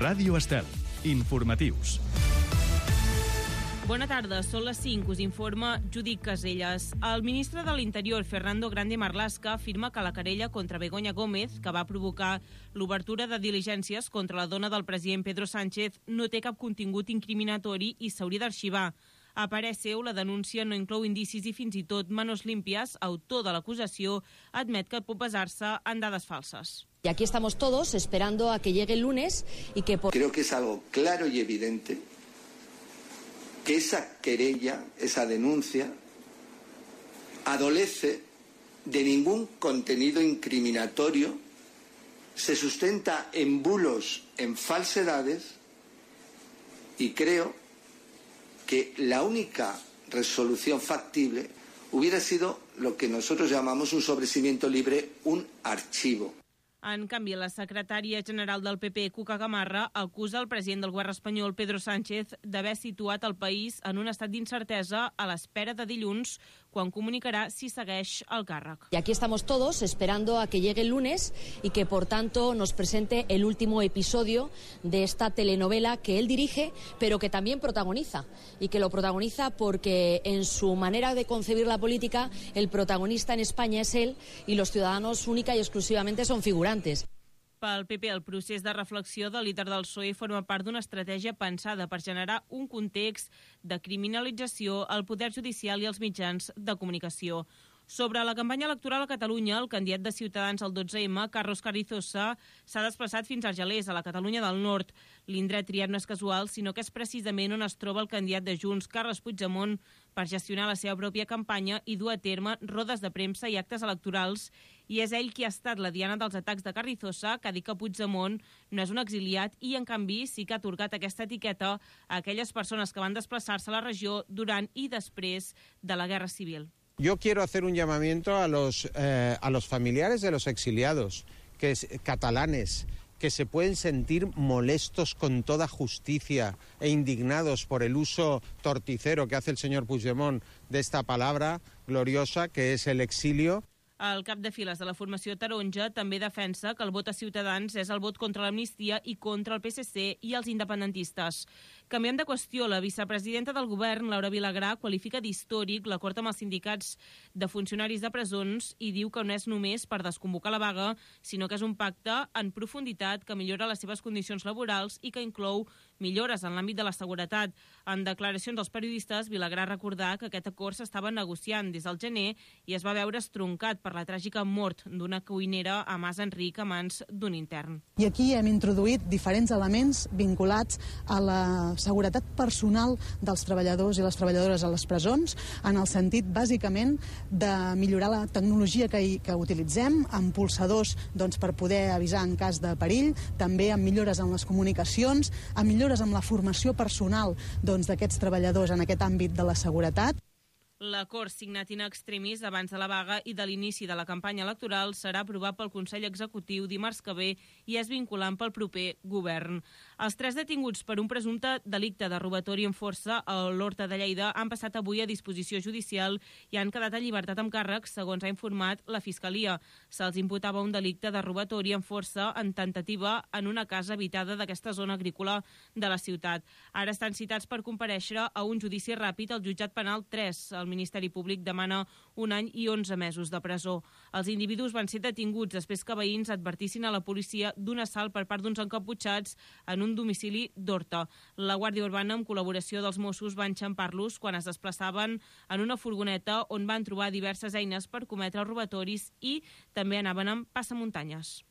Ràdio Estel. Informatius. Bona tarda, són les 5, us informa Judit Caselles. El ministre de l'Interior, Fernando Grande Marlaska, afirma que la querella contra Begoña Gómez, que va provocar l'obertura de diligències contra la dona del president Pedro Sánchez, no té cap contingut incriminatori i s'hauria d'arxivar. A parer seu, la denúncia no inclou indicis i fins i tot Manos Limpias, autor de l'acusació, admet que pot basar-se en dades falses. Y aquí estamos todos esperando a que llegue el lunes y que... Creo que es algo claro y evidente que esa querella, esa denuncia, adolece de ningún contenido incriminatorio, se sustenta en bulos, en falsedades, y creo que la única resolución factible hubiera sido lo que nosotros llamamos un sobreseimiento libre, un archivo. En canvi, la secretària general del PP, Cuca Gamarra, acusa el president del govern espanyol, Pedro Sánchez, d'haver situat el país en un estat d'incertesa a l'espera de dilluns, quan comunicarà si segueix el càrrec. Y aquí estamos todos esperando a que llegue el lunes y que, por tanto, nos presente el último episodio de esta telenovela que él dirige, pero que también protagoniza. Y que lo protagoniza porque, en su manera de concebir la política, el protagonista en España es él y los ciudadanos única y exclusivamente son figurantes. Pel PP, el procés de reflexió del líder del PSOE forma part d'una estratègia pensada per generar un context de criminalització al poder judicial i als mitjans de comunicació. Sobre la campanya electoral a Catalunya, el candidat de Ciutadans al 12M, Carlos Carrizosa, s'ha desplaçat fins a Argelers, a la Catalunya del Nord. L'indret triat no és casual, sinó que és precisament on es troba el candidat de Junts, Carles Puigdemont, per gestionar la seva pròpia campanya i dur a terme rodes de premsa i actes electorals. I és ell qui ha estat la diana dels atacs de Carrizosa, que ha dit que Puigdemont no és un exiliat i, en canvi, sí que ha atorgat aquesta etiqueta a aquelles persones que van desplaçar-se a la regió durant i després de la Guerra Civil. Yo quiero hacer un llamamiento a los familiares de los exiliados catalanes que se pueden sentir molestos con toda justicia e indignados por el uso torticero que hace el señor Puigdemont de esta palabra gloriosa que es el exilio. El cap de files de la formació taronja també defensa que el vot a Ciutadans és el vot contra l'amnistia i contra el PSC i els independentistes. Canviant de qüestió, la vicepresidenta del govern, Laura Vilagrà, qualifica d'històric l'acord amb els sindicats de funcionaris de presons i diu que no és només per desconvocar la vaga, sinó que és un pacte en profunditat que millora les seves condicions laborals i que inclou millores en l'àmbit de la seguretat. En declaracions als periodistes, Vilagrà recordà que aquest acord s'estava negociant des del gener i es va veure estroncat per la tràgica mort d'una cuinera a Mas Enric a mans d'un intern. I aquí hem introduït diferents elements vinculats a la seguretat personal dels treballadors i les treballadores a les presons, en el sentit, bàsicament, de millorar la tecnologia que utilitzem, amb pulsadors per poder avisar en cas de perill, també amb millores en les comunicacions, amb millores en la formació personal d'aquests treballadors en aquest àmbit de la seguretat. L'acord signat in extremis abans de la vaga i de l'inici de la campanya electoral serà aprovat pel Consell Executiu dimarts que ve i és vinculant pel proper govern. Els 3 detinguts per un presumpte delicte de robatori amb força a l'Horta de Lleida han passat avui a disposició judicial i han quedat en llibertat amb càrrecs, segons ha informat la Fiscalia. Se'ls imputava un delicte de robatori amb força en tentativa en una casa habitada d'aquesta zona agrícola de la ciutat. Ara estan citats per comparèixer a un judici ràpid al jutjat penal 3. El Ministeri Públic demana 1 any i 11 mesos de presó. Els individus van ser detinguts després que veïns advertissin a la policia d'un assalt per part d'uns encaputxats en un domicili d'Horta. La Guàrdia Urbana, amb col·laboració dels Mossos, va enxampar-los quan es desplaçaven en una furgoneta on van trobar diverses eines per cometre robatoris i també anaven amb passamuntanyes.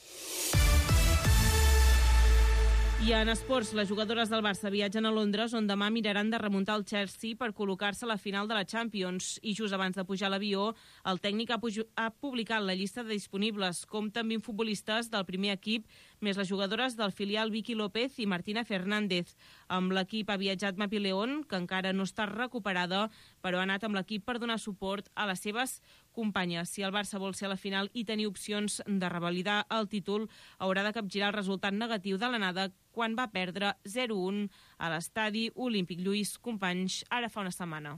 I en esports, les jugadores del Barça viatgen a Londres, on demà miraran de remuntar el Chelsea per col·locar-se a la final de la Champions. I just abans de pujar a l'avió, el tècnic ha publicat la llista de disponibles, com també futbolistes del primer equip, més les jugadores del filial Vicky López i Martina Fernández. Amb l'equip ha viatjat Mapi León, que encara no està recuperada, però ha anat amb l'equip per donar suport a les seves companyes. Si el Barça vol ser a la final i tenir opcions de revalidar el títol, haurà de capgirar el resultat negatiu de l'anada quan va perdre 0-1 a l'estadi Olímpic Lluís Companys ara fa una setmana.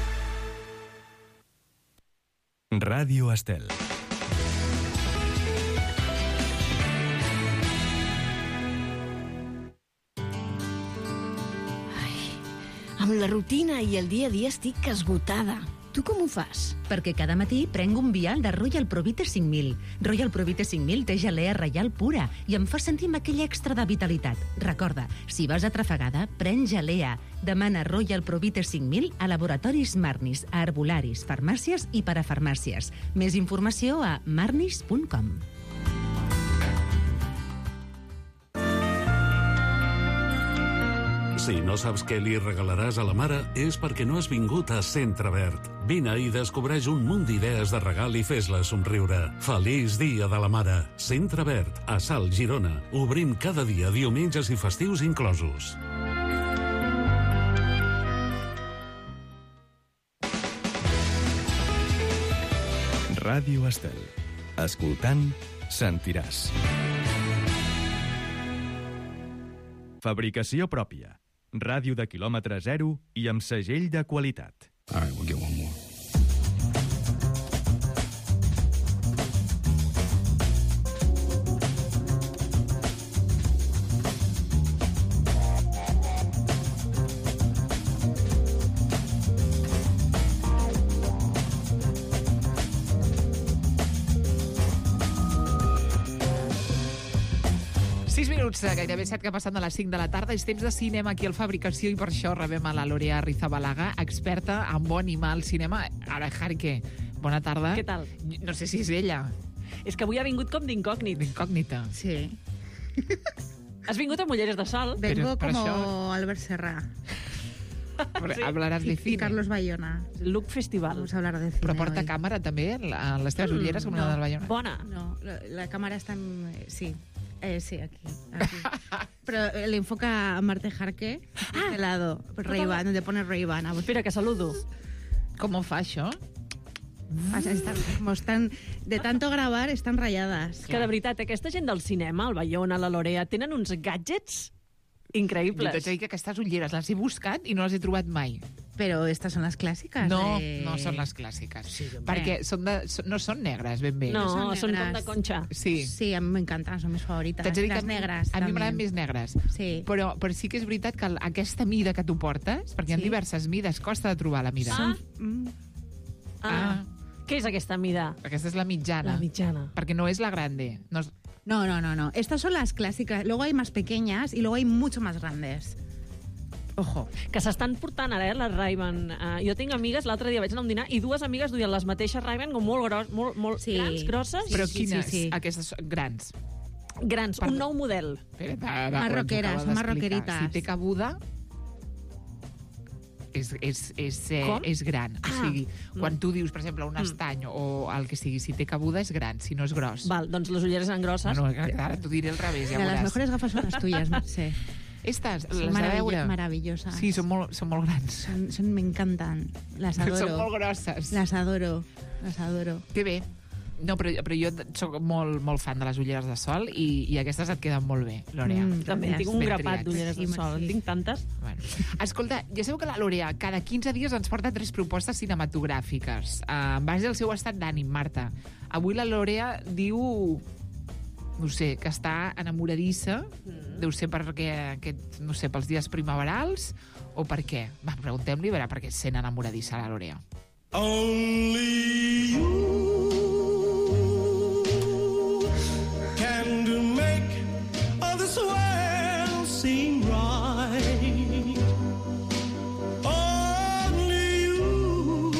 Ràdio Estel. Amb la rutina i el dia a dia estic esgotada. Tu com ho fas? Perquè cada matí prenc un vial de Royal Provite 5000. Royal Provite 5000 té gelea reial pura i em fa sentir amb aquell extra de vitalitat. Recorda, si vas atrafegada, pren gelea. Demana Royal Provite 5000 a laboratoris Marnis, a herbolaris, farmàcies i parafarmàcies. Més informació a marnis.com. Si no saps què li regalaràs a la mare, és perquè no has vingut a Centre Verd. Vine i descobreix un munt d'idees de regal i fes-la somriure. Feliç Dia de la Mare. Centre Verd, a Salt, Girona. Obrim cada dia, diumenges i festius inclosos. Ràdio Estel. Escoltant, sentiràs. Fabricació pròpia. Ràdio de quilòmetre zero i amb segell de qualitat. All right, we'll get one more. Gairebé 7 que passen de les 5 de la tarda. És temps de cinema aquí al Fabricació i per això rebem a la Lòria Rizabalaga, experta en bon i mal cinema. Ara, Jarque, bona tarda. Què tal? No sé si és ella. És que avui ha vingut com d'incògnit. D'incògnita. Sí. Has vingut amb ulleres de sol? Vengo per como això... Albert Serra. Sí. Hablarás de cine. Y Carlos Bayona. Look Festival. Vamos a hablar de cine. Però porta hoy. càmera també, les teves ulleres, com la del Bayona. Bona. No, la cámara está en... Sí. Sí, aquí. Pero le enfoca a Marte Jarque de este lado. Ray-Ban, donde pone Ray-Ban. Espera, que saludo. Com ho fa, això? Están, de tanto grabar, están rayadas. Que de veritat, aquesta gent del cinema, el Bayona, la Lorea, tenen uns gadgets increïbles. Jo t'haig de dir que aquestes ulleres les he buscat i no les he trobat mai. Pero estas son las clásicas. No, no són les clàssiques. Sí, perquè no són negres, ben bé. No, són com de conxa. Sí. Sí, a mi m'encanten, són més favorites. T'haig de dir les que negres. A mi m'agraden més negres. Sí. Però sí que és veritat que aquesta mida que tu portes, perquè hi ha diverses mides, costa de trobar la mida. Què és aquesta mida? Aquesta és la mitjana. La mitjana. Perquè no és la grande. No. Estas son las clásicas. Luego hay más pequeñas y luego hay mucho más grandes. Ojo. Que s'estan portant ara, les Ray-Ban. Jo tinc amigues, l'altre dia vaig anar a un dinar i dues amigues duien les mateixes Ray-Ban com molt grans, grosses. Però quines? Sí. Aquestes grans. Grans, un nou model. Marroqueres, són marroquerites. Si té cabuda... és gran. O sigui, quan tu dius, per exemple, un estany o el que sigui, si té cabuda és gran, si no és gros. Val, doncs les ulleres eren grosses. No, ara t'ho diré al revés, ja veuràs. Las mejores gafas son las tuyas, Mercè. Estas, les de veure. Maravillosas. Sí, son molt grans. Me encantan. Las adoro. Són molt grosses. Las adoro. Que bé. No, però jo soc molt fan de les ulleres de sol i aquestes et queden molt bé, Lòrea. També tinc un grapat d'ulleres de sol. En tinc tantes. Bueno. Escolta, ja sabeu que la Lòrea cada 15 dies ens porta 3 propostes cinematogràfiques. En base al seu estat d'ànim, Marta. Avui la Lòrea diu... No sé, que està enamoradissa. Deu ser perquè, no sé, pels dies primaverals o per què? Va, preguntem-li, verà per què es sent enamoradissa la Lòrea. Only you can make all this world seem right. Only you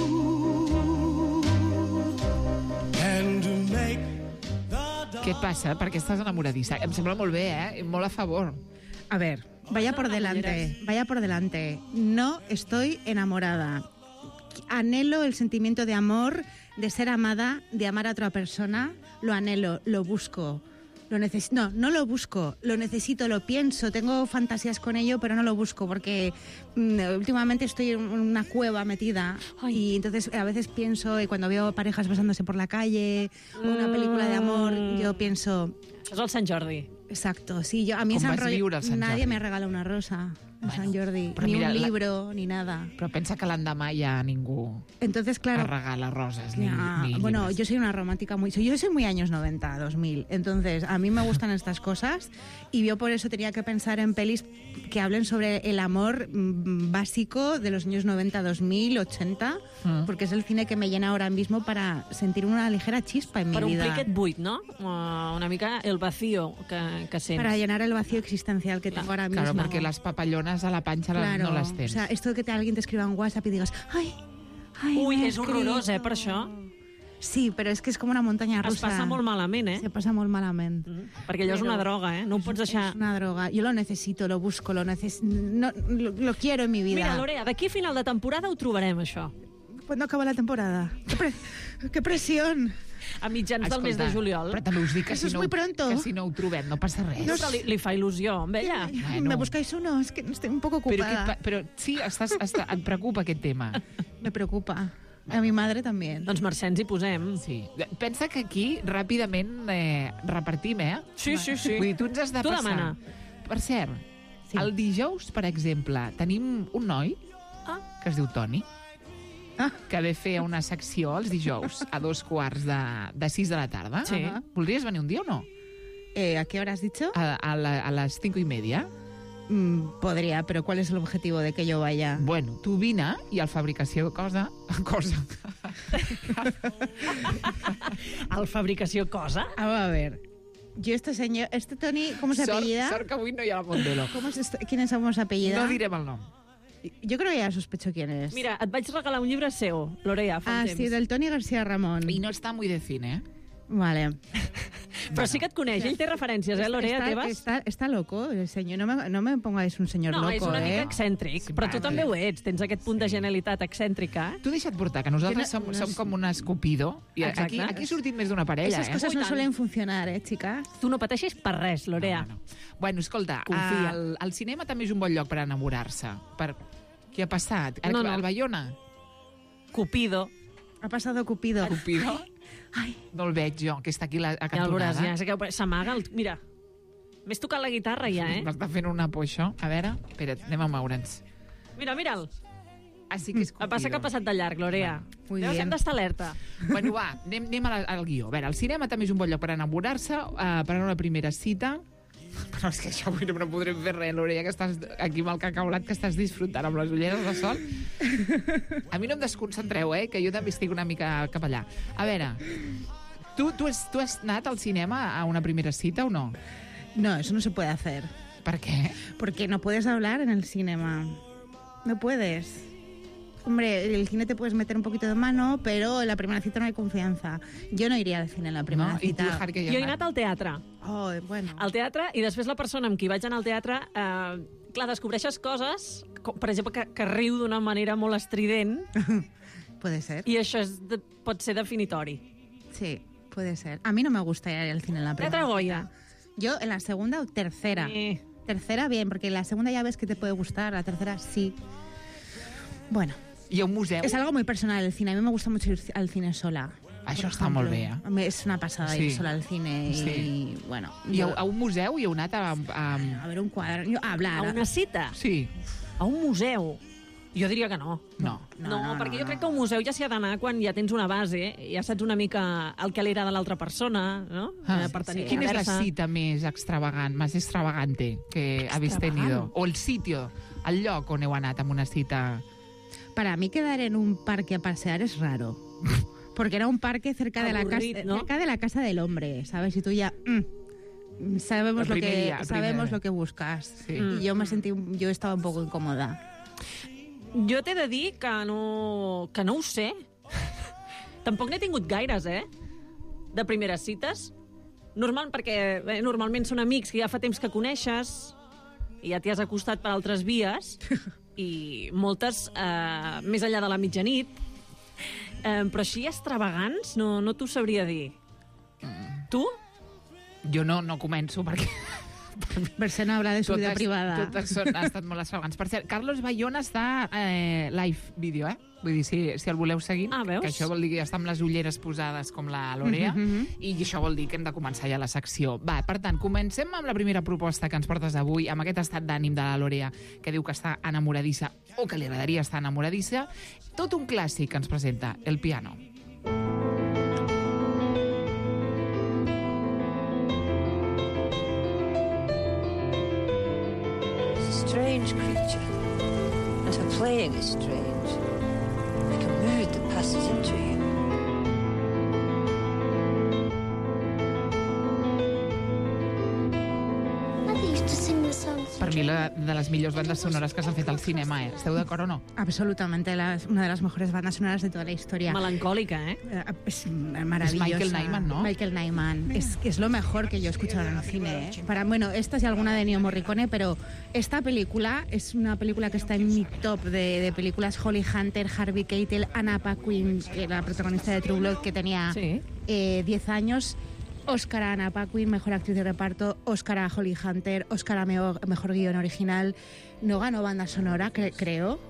can make the... Què et passa? Per què estàs enamoradissa? Em sembla molt bé, Molt a favor. A ver, vaya por delante. No estoy enamorada. Anhelo el sentimiento de amor, de ser amada, de amar a otra persona. Lo anhelo, lo busco. No lo busco, lo necesito, lo pienso, tengo fantasías con ello, pero no lo busco porque últimamente estoy en una cueva metida. Y entonces a veces pienso, y cuando veo parejas besándose por la calle, una película de amor, yo pienso... És el Sant Jordi. Exacto, sí, a mí Com ese vas rollo, viure el Sant nadie Jordi? me regala una rosa. de Sant Jordi. però Ni mira, un libro, ni nada. Però pensa que l'endemà ja ningú Entonces, claro... regala roses ni bueno, libres. yo soy una romántica yo soy muy años 90, 2000. Entonces, a mí me gustan estas cosas y yo por eso tenía que pensar en pelis que hablen sobre el amor básico de los años 90, 2000, 80, porque es el cine que me llena ahora mismo para sentir una ligera chispa en mi Per vida. omplir aquest buit, no? Una mica el vacío que sents. Para llenar el vacío existencial que tengo ahora mismo. Claro, perquè les papallones a la panxa Claro, no les tens. O sea, esto de que alguien te escriba en WhatsApp y digas, ay, Ui, m'ha és horrorós, escrit". per això. Sí, però és que és com una muntanya russa. Es passa molt malament, Se passa molt malament. Perquè allò és una droga, no ho pots deixar... Es una droga. Yo lo necesito, lo busco, lo lo quiero en mi vida. Mira, Lorea, d'aquí a final de temporada ho trobarem, això. ¿Cuándo acaba la temporada? ¡Qué presión! A mitjans del mes de juliol. Però també us dic que Eso si, es muy pronto. que si no ho trobem no passa res. No, però li fa il·lusió, amb ella. ¿Me buscáis uno? Es que estoy un poco ocupada. Però sí, et preocupa aquest tema. Me preocupa. A mi madre també. Doncs Mercè, ens hi posem. Sí. Pensa que aquí ràpidament repartim, Sí, sí, sí. Vull dir, tu ens has de Tu passar. demana. Per cert, el dijous, per exemple, tenim un noi que es diu Toni, que ve fer una secció els dijous a 5:45 de la tarda. Sí. Voldries venir un dia o no? ¿A qué hora has dicho? A les 5:30. Podría, pero ¿cuál es el objetivo de que yo vaya? Bueno, tu vine i al Fabricació Cosa... Al Fabricació Cosa? A ver. Yo este Toni, ¿cómo se apellida? Sort que avui no hi ha la Mondelo. ¿Quién es cómo se apellida? No direm el nom. Yo creo que ya sospecho quién es. Mira, et vaig regalar un llibre seu, Lorea, fa un temps. Sí, del Toni García Ramón. I no està muy de cine, Vale. Però sí que et coneix, ell té referències, Lorea, teves? Está loco, el señor. No me pongáis un señor No, loco, és una mica excèntric, però tu també ho ets, tens aquest punt de genialitat excèntrica. Tu deixa't portar, que nosaltres som com un escupido. I aquí ha sortit més d'una parella, Esas cosas no suelen funcionar, chicas. Tu no pateixis per res, Lorea. Bueno, escolta, Confia. el cinema també és un bon lloc per enamorar-se. Què ha passat? No. El Bayona? Cupido. Ha pasado Cupido. Cupido? No el veig jo, que està aquí a Ja el veuràs, cantonada. ja. S'amaga. Mira, m'he tocat la guitarra ja, M'està fent una por, això. A veure, espera't, anem a moure'ns. Mira, mira'l. Així que és El passa que ha passat de llarg, Lorea. Muy Llavors bien. hem d'estar alerta. Bueno, va, anem al guió. A veure, el cinema també és un bon lloc per enamorar-se, per anar a una primera cita. Però és que això avui no podrem fer res, Lorea, que estàs aquí amb el cacaulat, que estàs disfrutant amb les ulleres de sol. A mi no em desconcentreu, que jo també estic una mica cap allà. A veure, tu has anat al cinema a una primera cita o no? No, eso no se puede hacer. ¿Por qué? Porque no puedes hablar en el cinema. No puedes. Hombre, en el cine te puedes meter un poquito de mano, pero en la primera cita no hay confianza. Yo no iría al cine en la primera cita. Jo he anat al teatre. Oh, bueno. Al teatre, i després la persona amb qui vaig anar al teatre, clar, descobreixes coses, com, per exemple, que riu d'una manera molt estrident. Puede ser. I això pot ser definitori. Sí, puede ser. A mí no me gusta ir al cine en la primera Teatre cita. Goya. Yo en la segunda o tercera. Tercera, bien, porque en la segunda ya ves que te puede gustar, la tercera sí. Bueno. I a un museu? Es algo muy personal el cine. A mí me gusta mucho ir al cine sola. Això por està molt bé, ejemplo. Es una pasada ir sola al cine y, bueno... I a un museu hi heu anat a ver un quadre, a hablar. A una cita? Sí. A un museu? Jo diria que no. No, perquè jo crec que a un museu ja s'hi ha d'anar quan ja tens una base, ja saps una mica el que li agrada a l'altra persona, no? Per tenir Quina és la conversa. cita més extravagant, més extravagante que habéis tenido? O el sitio, el lloc on heu anat amb una cita... Para mí quedar en un parque a pasear es raro. Porque era un parque cerca de la casa del hombre, ¿sabes? Y tú ya sabemos lo que buscas. Sí. Y yo estaba un poco incómoda. Jo t'he de dir que no ho sé. Tampoc n'he tingut gaires, de primeres cites. Perquè normalment són amics que ja fa temps que coneixes i ja t'hi has acostat per altres vies i moltes més enllà de la mitjanit. Però així extravagants no t'ho sabria dir. Tu? Jo no començo perquè Verse no habla de su vida privada. Totes han estat molt extravagants. Per cert, Carlos Bayona està live vídeo, Vull dir, si el voleu seguir, que això vol dir que ja està amb les ulleres posades com la Lorea, i això vol dir que hem de començar ja la secció. Va, per tant, comencem amb la primera proposta que ens portes avui, amb aquest estat d'ànim de la Lorea, que diu que està enamoradissa, o que li agradaria estar enamoradissa. Tot un clàssic que ens presenta, El piano. Strange creature, and her playing is strange, like a mood that passes into you. Per mi, de les millors bandes sonores que s'han fet al cinema, Esteu d'acord o no? Absolutamente, una de las mejores bandas sonoras de toda la historia. Melancólica, Es maravillosa. Es Michael Nyman, ¿no? Michael Nyman. Es lo mejor que yo he escuchado en el cine, Bueno, esta es alguna de Ennio Morricone, pero esta película es una película que está en mi top de películas. Holly Hunter, Harvey Keitel, Anna Paquin, que era la protagonista de True Blood, que tenía 10 años. Oscar a Anna Paquin, mejor actriz de reparto. Oscar a Holly Hunter. Oscar a mejor guión original. No ganó banda sonora, creo.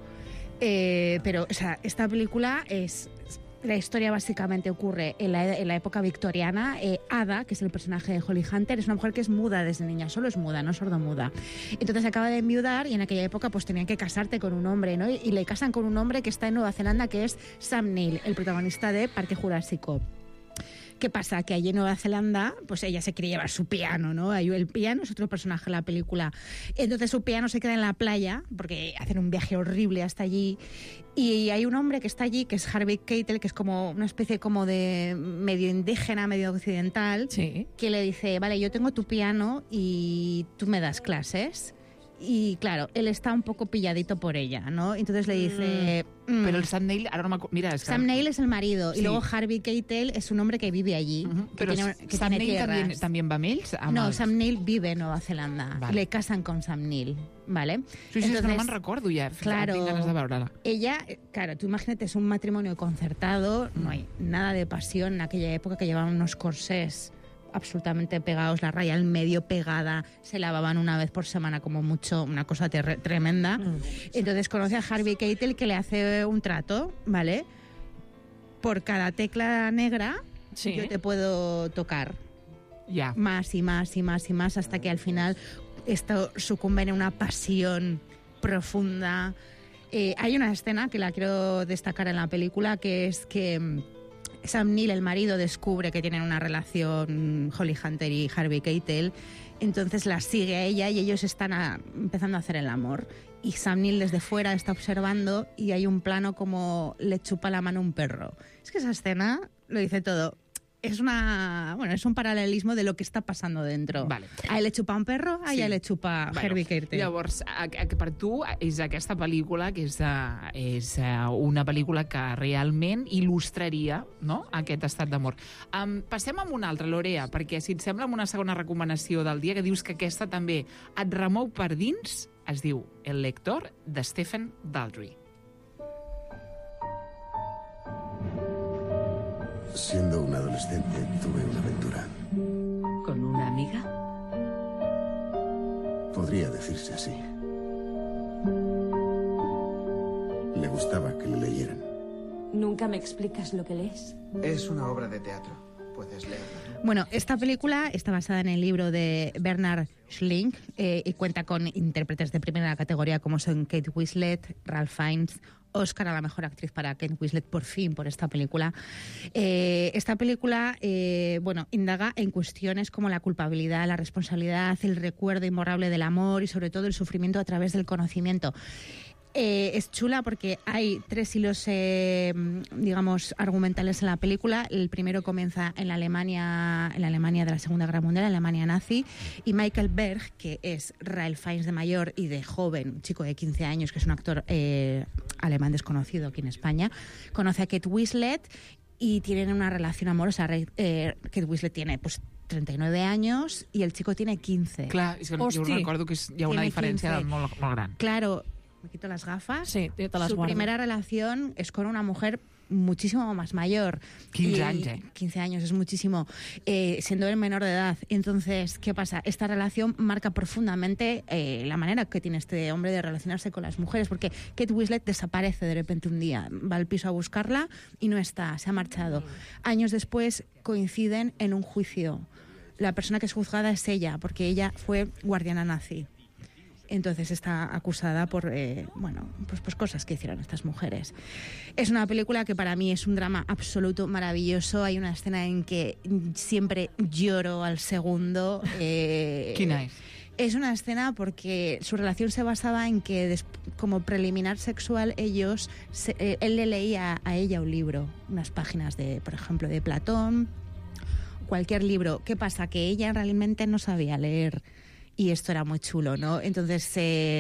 Pero o sea, esta película es... La historia básicamente ocurre en la época victoriana. Ada, que es el personaje de Holly Hunter, es una mujer que es muda desde niña, solo es muda, no sordomuda. Entonces acaba de enviudar y en aquella época pues tenían que casarte con un hombre, ¿no? Y le casan con un hombre que está en Nueva Zelanda, que es Sam Neill, el protagonista de Parque Jurásico. ¿Qué pasa? Que allí en Nueva Zelanda, pues ella se quiere llevar su piano, ¿no? El piano es otro personaje de la película. Entonces su piano se queda en la playa, porque hacen un viaje horrible hasta allí. Y hay un hombre que está allí, que es Harvey Keitel, que es como una especie como de medio indígena, medio occidental, que le dice, vale, yo tengo tu piano y tú me das clases. Y claro, él está un poco pilladito por ella, ¿no? Entonces le dice... Pero el Sam Neill, ahora no me acuerdo... Mira, Sam Neill es el marido, y luego Harvey Keitel es un hombre que vive allí. Pero Sam Neill también va amb ells? No, Sam Neill vive en Nueva Zelanda. Vale. Le casan con Sam Neill, ¿vale? Sí, entonces, no me'n recordo ja. Claro, tinc ganes de veure-la. Ella, claro, tú imagínate, es un matrimonio concertado, no hay nada de pasión en aquella época, que llevaban unos corsés absolutamente pegados, la raya al medio pegada, se lavaban una vez por semana como mucho, una cosa tremenda. Entonces conoce a Harvey Keitel, que le hace un trato, ¿vale? Por cada tecla negra yo te puedo tocar más y más y más y más, hasta que al final esto sucumbe en una pasión profunda. Hay una escena que la quiero destacar en la película, que es que Sam Neill, el marido, descubre que tienen una relación, Holly Hunter y Harvey Keitel, entonces la sigue a ella y ellos están empezando a hacer el amor. Y Sam Neill desde fuera está observando y hay un plano como le chupa la mano a un perro. Es que esa escena lo dice todo. Es un paralelismo de lo que està passant dentro. Vale. A ell le chupa un perro, a ella le chupa Harvey Keitel. Llavors, per tu és aquesta pel·lícula que és una pel·lícula que realment il·lustraria, no?, aquest estat d'amor. Passem amb una altra, Lorea, perquè si et sembla, amb una segona recomanació del dia, que dius que aquesta també et remou per dins, es diu El lector, de Stephen Daldry. Siendo un adolescente, tuve una aventura. ¿Con una amiga? Podría decirse así. Le gustaba que le leyeran. ¿Nunca me explicas lo que lees? Es una obra de teatro. Puedes leerla. Bueno, esta película está basada en el libro de Bernard Schlink y cuenta con intérpretes de primera categoría como son Kate Winslet, Ralph Fiennes, Oscar a la mejor actriz para Kate Winslet, por fin, por esta película. Esta película, indaga en cuestiones como la culpabilidad, la responsabilidad, el recuerdo imborrable del amor y sobre todo el sufrimiento a través del conocimiento. Es chula porque hay 3 hilos, argumentales en la película. El primero comienza en la Alemania de la Segunda Guerra Mundial, la Alemania nazi, y Michael Berg, que es Ralph Fiennes de mayor y de joven, un chico de 15 años, que es un actor alemán desconocido aquí en España, conoce a Kate Winslet y tienen una relación amorosa. Kate Winslet tiene 39 años y el chico tiene 15. Clar, és que jo recordo que hi ha una diferència molt gran. Claro, me quito las gafas. Sí, te las Su guardo. primera relación es con una mujer muchísimo más mayor. 15 años, 15 años, es muchísimo. Siendo él menor de edad. Entonces, ¿qué pasa? Esta relación marca profundamente la manera que tiene este hombre de relacionarse con las mujeres, porque Kate Winslet desaparece de repente un día, va al piso a buscarla y no está, se ha marchado. Años después coinciden en un juicio. La persona que es juzgada es ella, porque ella fue guardiana nazi. Entonces está acusada por pues cosas que hicieron estas mujeres. Es una película que para mí es un drama absoluto, maravilloso. Hay una escena en que siempre lloro al segundo. Quina és? Es una escena porque su relación se basaba en que como preliminar sexual él le leía a ella un libro, unas páginas por ejemplo, de Platón, cualquier libro. ¿Qué pasa? Que ella realmente no sabía leer. Y esto era muy chulo, ¿no? Entonces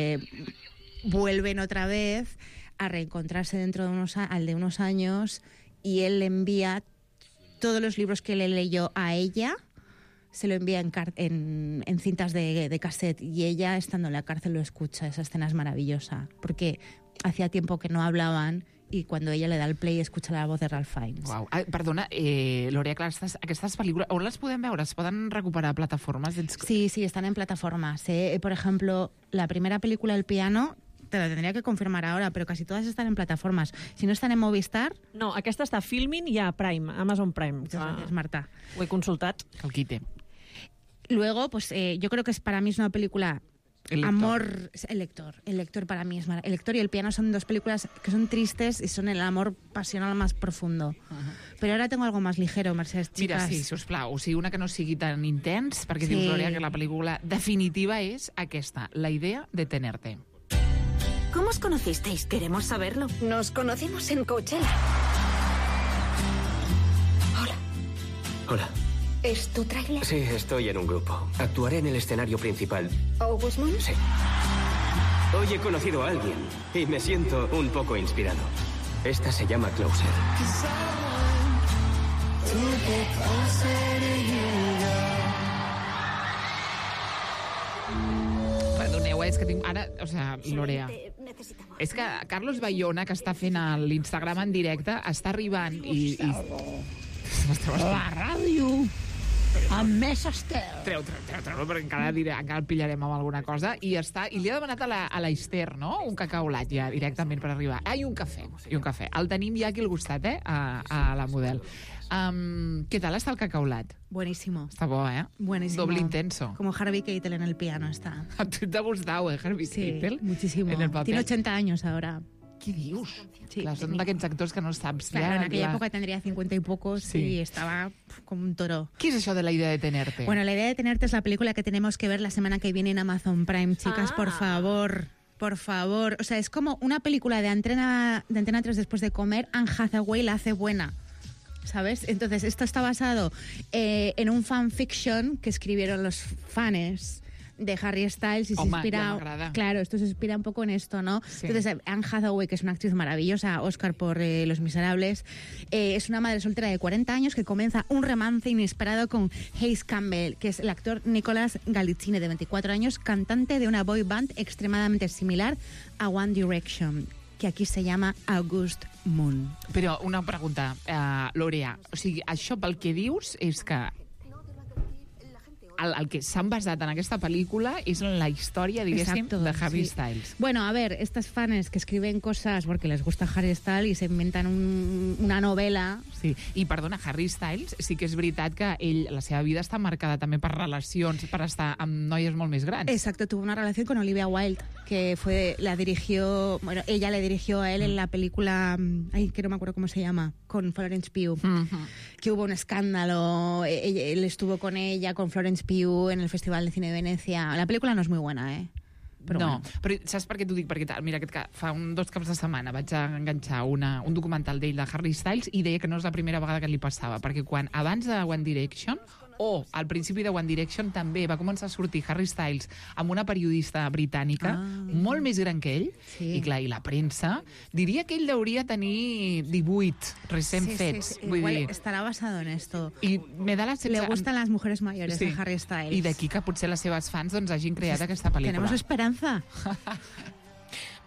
vuelven otra vez a reencontrarse dentro de unos años y él le envía todos los libros que le leyó a ella, se lo envía en cintas de cassette y ella, estando en la cárcel, lo escucha. Esa escena es maravillosa porque hacía tiempo que no hablaban i cuando ella le da el play escucha la voz de Ralph Fiennes. Uau. Perdona, Lòria, clar, aquestes pel·lícules, on les podem veure? Es poden recuperar a plataformes? Sí, están en plataformas. Por ejemplo, la primera película, El piano, te la tendría que confirmar ahora, pero casi todas están en plataformas. Si no están en Movistar... No, aquesta està Filmin i a Prime, Amazon Prime. Muchas gracias, Marta. Ho he consultat. El quite. Luego, pues yo creo que para mí es una película... El lector. El lector para mí es maravilloso. El lector y El piano son dos películas que son tristes y son el amor pasional más profundo. Pero ahora tengo algo más ligero, Mercedes, chicas. Mira, sí, sisplau, o sigui, una que no sigui tan intens, perquè dius, Lòria, que la pel·lícula definitiva és aquesta, la idea de tenerte. ¿Cómo os conocisteis? Queremos saberlo. Nos conocimos en Coachella. Hola. ¿Es tu tráiler? Sí, estoy en un grupo. Actuaré en el escenario principal. ¿August Moon? Sí. Hoy he conocido a alguien y me siento un poco inspirado. Esta se llama Closer. Perdoneu, és que tinc... Ara, o sigui, Lòria, és que Carlos Bayona, que està fent l'Instagram en directe, està arribant i... La ràdio amb més estel. Treu, perquè encara el pillarem amb alguna cosa. I li ha demanat a la Esther, no?, un cacaolat ja directament per arribar. I un cafè. El tenim ja aquí al costat, a la Model. ¿Qué tal está el cacaolat? Buenísimo. Está bo, ¿eh? Buenísimo. Doble intenso. Como Harvey Keitel en el piano está. A tu te ha gustado, Harvey Keitel? Sí, muchísimo. En el papel. Tiene 80 años ahora. ¿Qué dius? Sí, Clar, són d'aquests actors que no saps. Claro, en aquella época tendría 50 y pocos y estaba como un toro. ¿Qué es eso de la idea de tenerte? Bueno, la idea de tenerte es la película que tenemos que ver la semana que viene en Amazon Prime. Chicas, por favor. Por favor. O sea, es como una película de Antena 3 después de comer. Anne Hathaway la hace buena. ¿Sabes? Entonces, esto está basado en un fanfiction que escribieron los fans de Harry Styles y se inspira... Claro, esto se inspira un poco en esto, ¿no? Sí. Entonces, Anne Hathaway, que es una actriz maravillosa, Oscar por Los Miserables, es una madre soltera de 40 años que comienza un romance inesperado con Hayes Campbell, que es el actor Nicolas Galitzine, de 24 años, cantante de una boy band extremadamente similar a One Direction, que aquí se llama August Moon. Però una pregunta, Lòria, o sigui, això pel que dius és que el que s'han basat en aquesta pel·lícula és en la història, diguéssim, de Harry Styles. Bueno, a ver, estas fans que escriben cosas porque les gusta Harry Styles y se inventan una novela... Sí, i perdona, Harry Styles sí que és veritat que la seva vida està marcada també per relacions, per estar amb noies molt més grans. Exacto, tuvo una relación con Olivia Wilde, que ella le dirigió a él en la película, que no me acuerdo cómo se llama, con Florence Pugh, que hubo un escándalo, él estuvo con ella, con Florence Pugh, en el Festival de Cine de Venecia. La película no és muy buena, Però no, bueno. Però saps per què t'ho dic? Perquè mira, fa 2 caps de setmana vaig enganxar un documental d'ell de Harry Styles i deia que no és la primera vegada que li passava, perquè abans de One Direction o al principi de One Direction també va començar a sortir Harry Styles amb una periodista britànica molt més gran que ell, i clar, i la premsa diria que ell hauria tenir 18 recent fets. Sí. Igual estarà basado en esto. I me da la Le gustan las mujeres mayores de Harry Styles. I d'aquí que potser les seves fans hagin creat aquesta pel·lícula. Tenemos esperanza.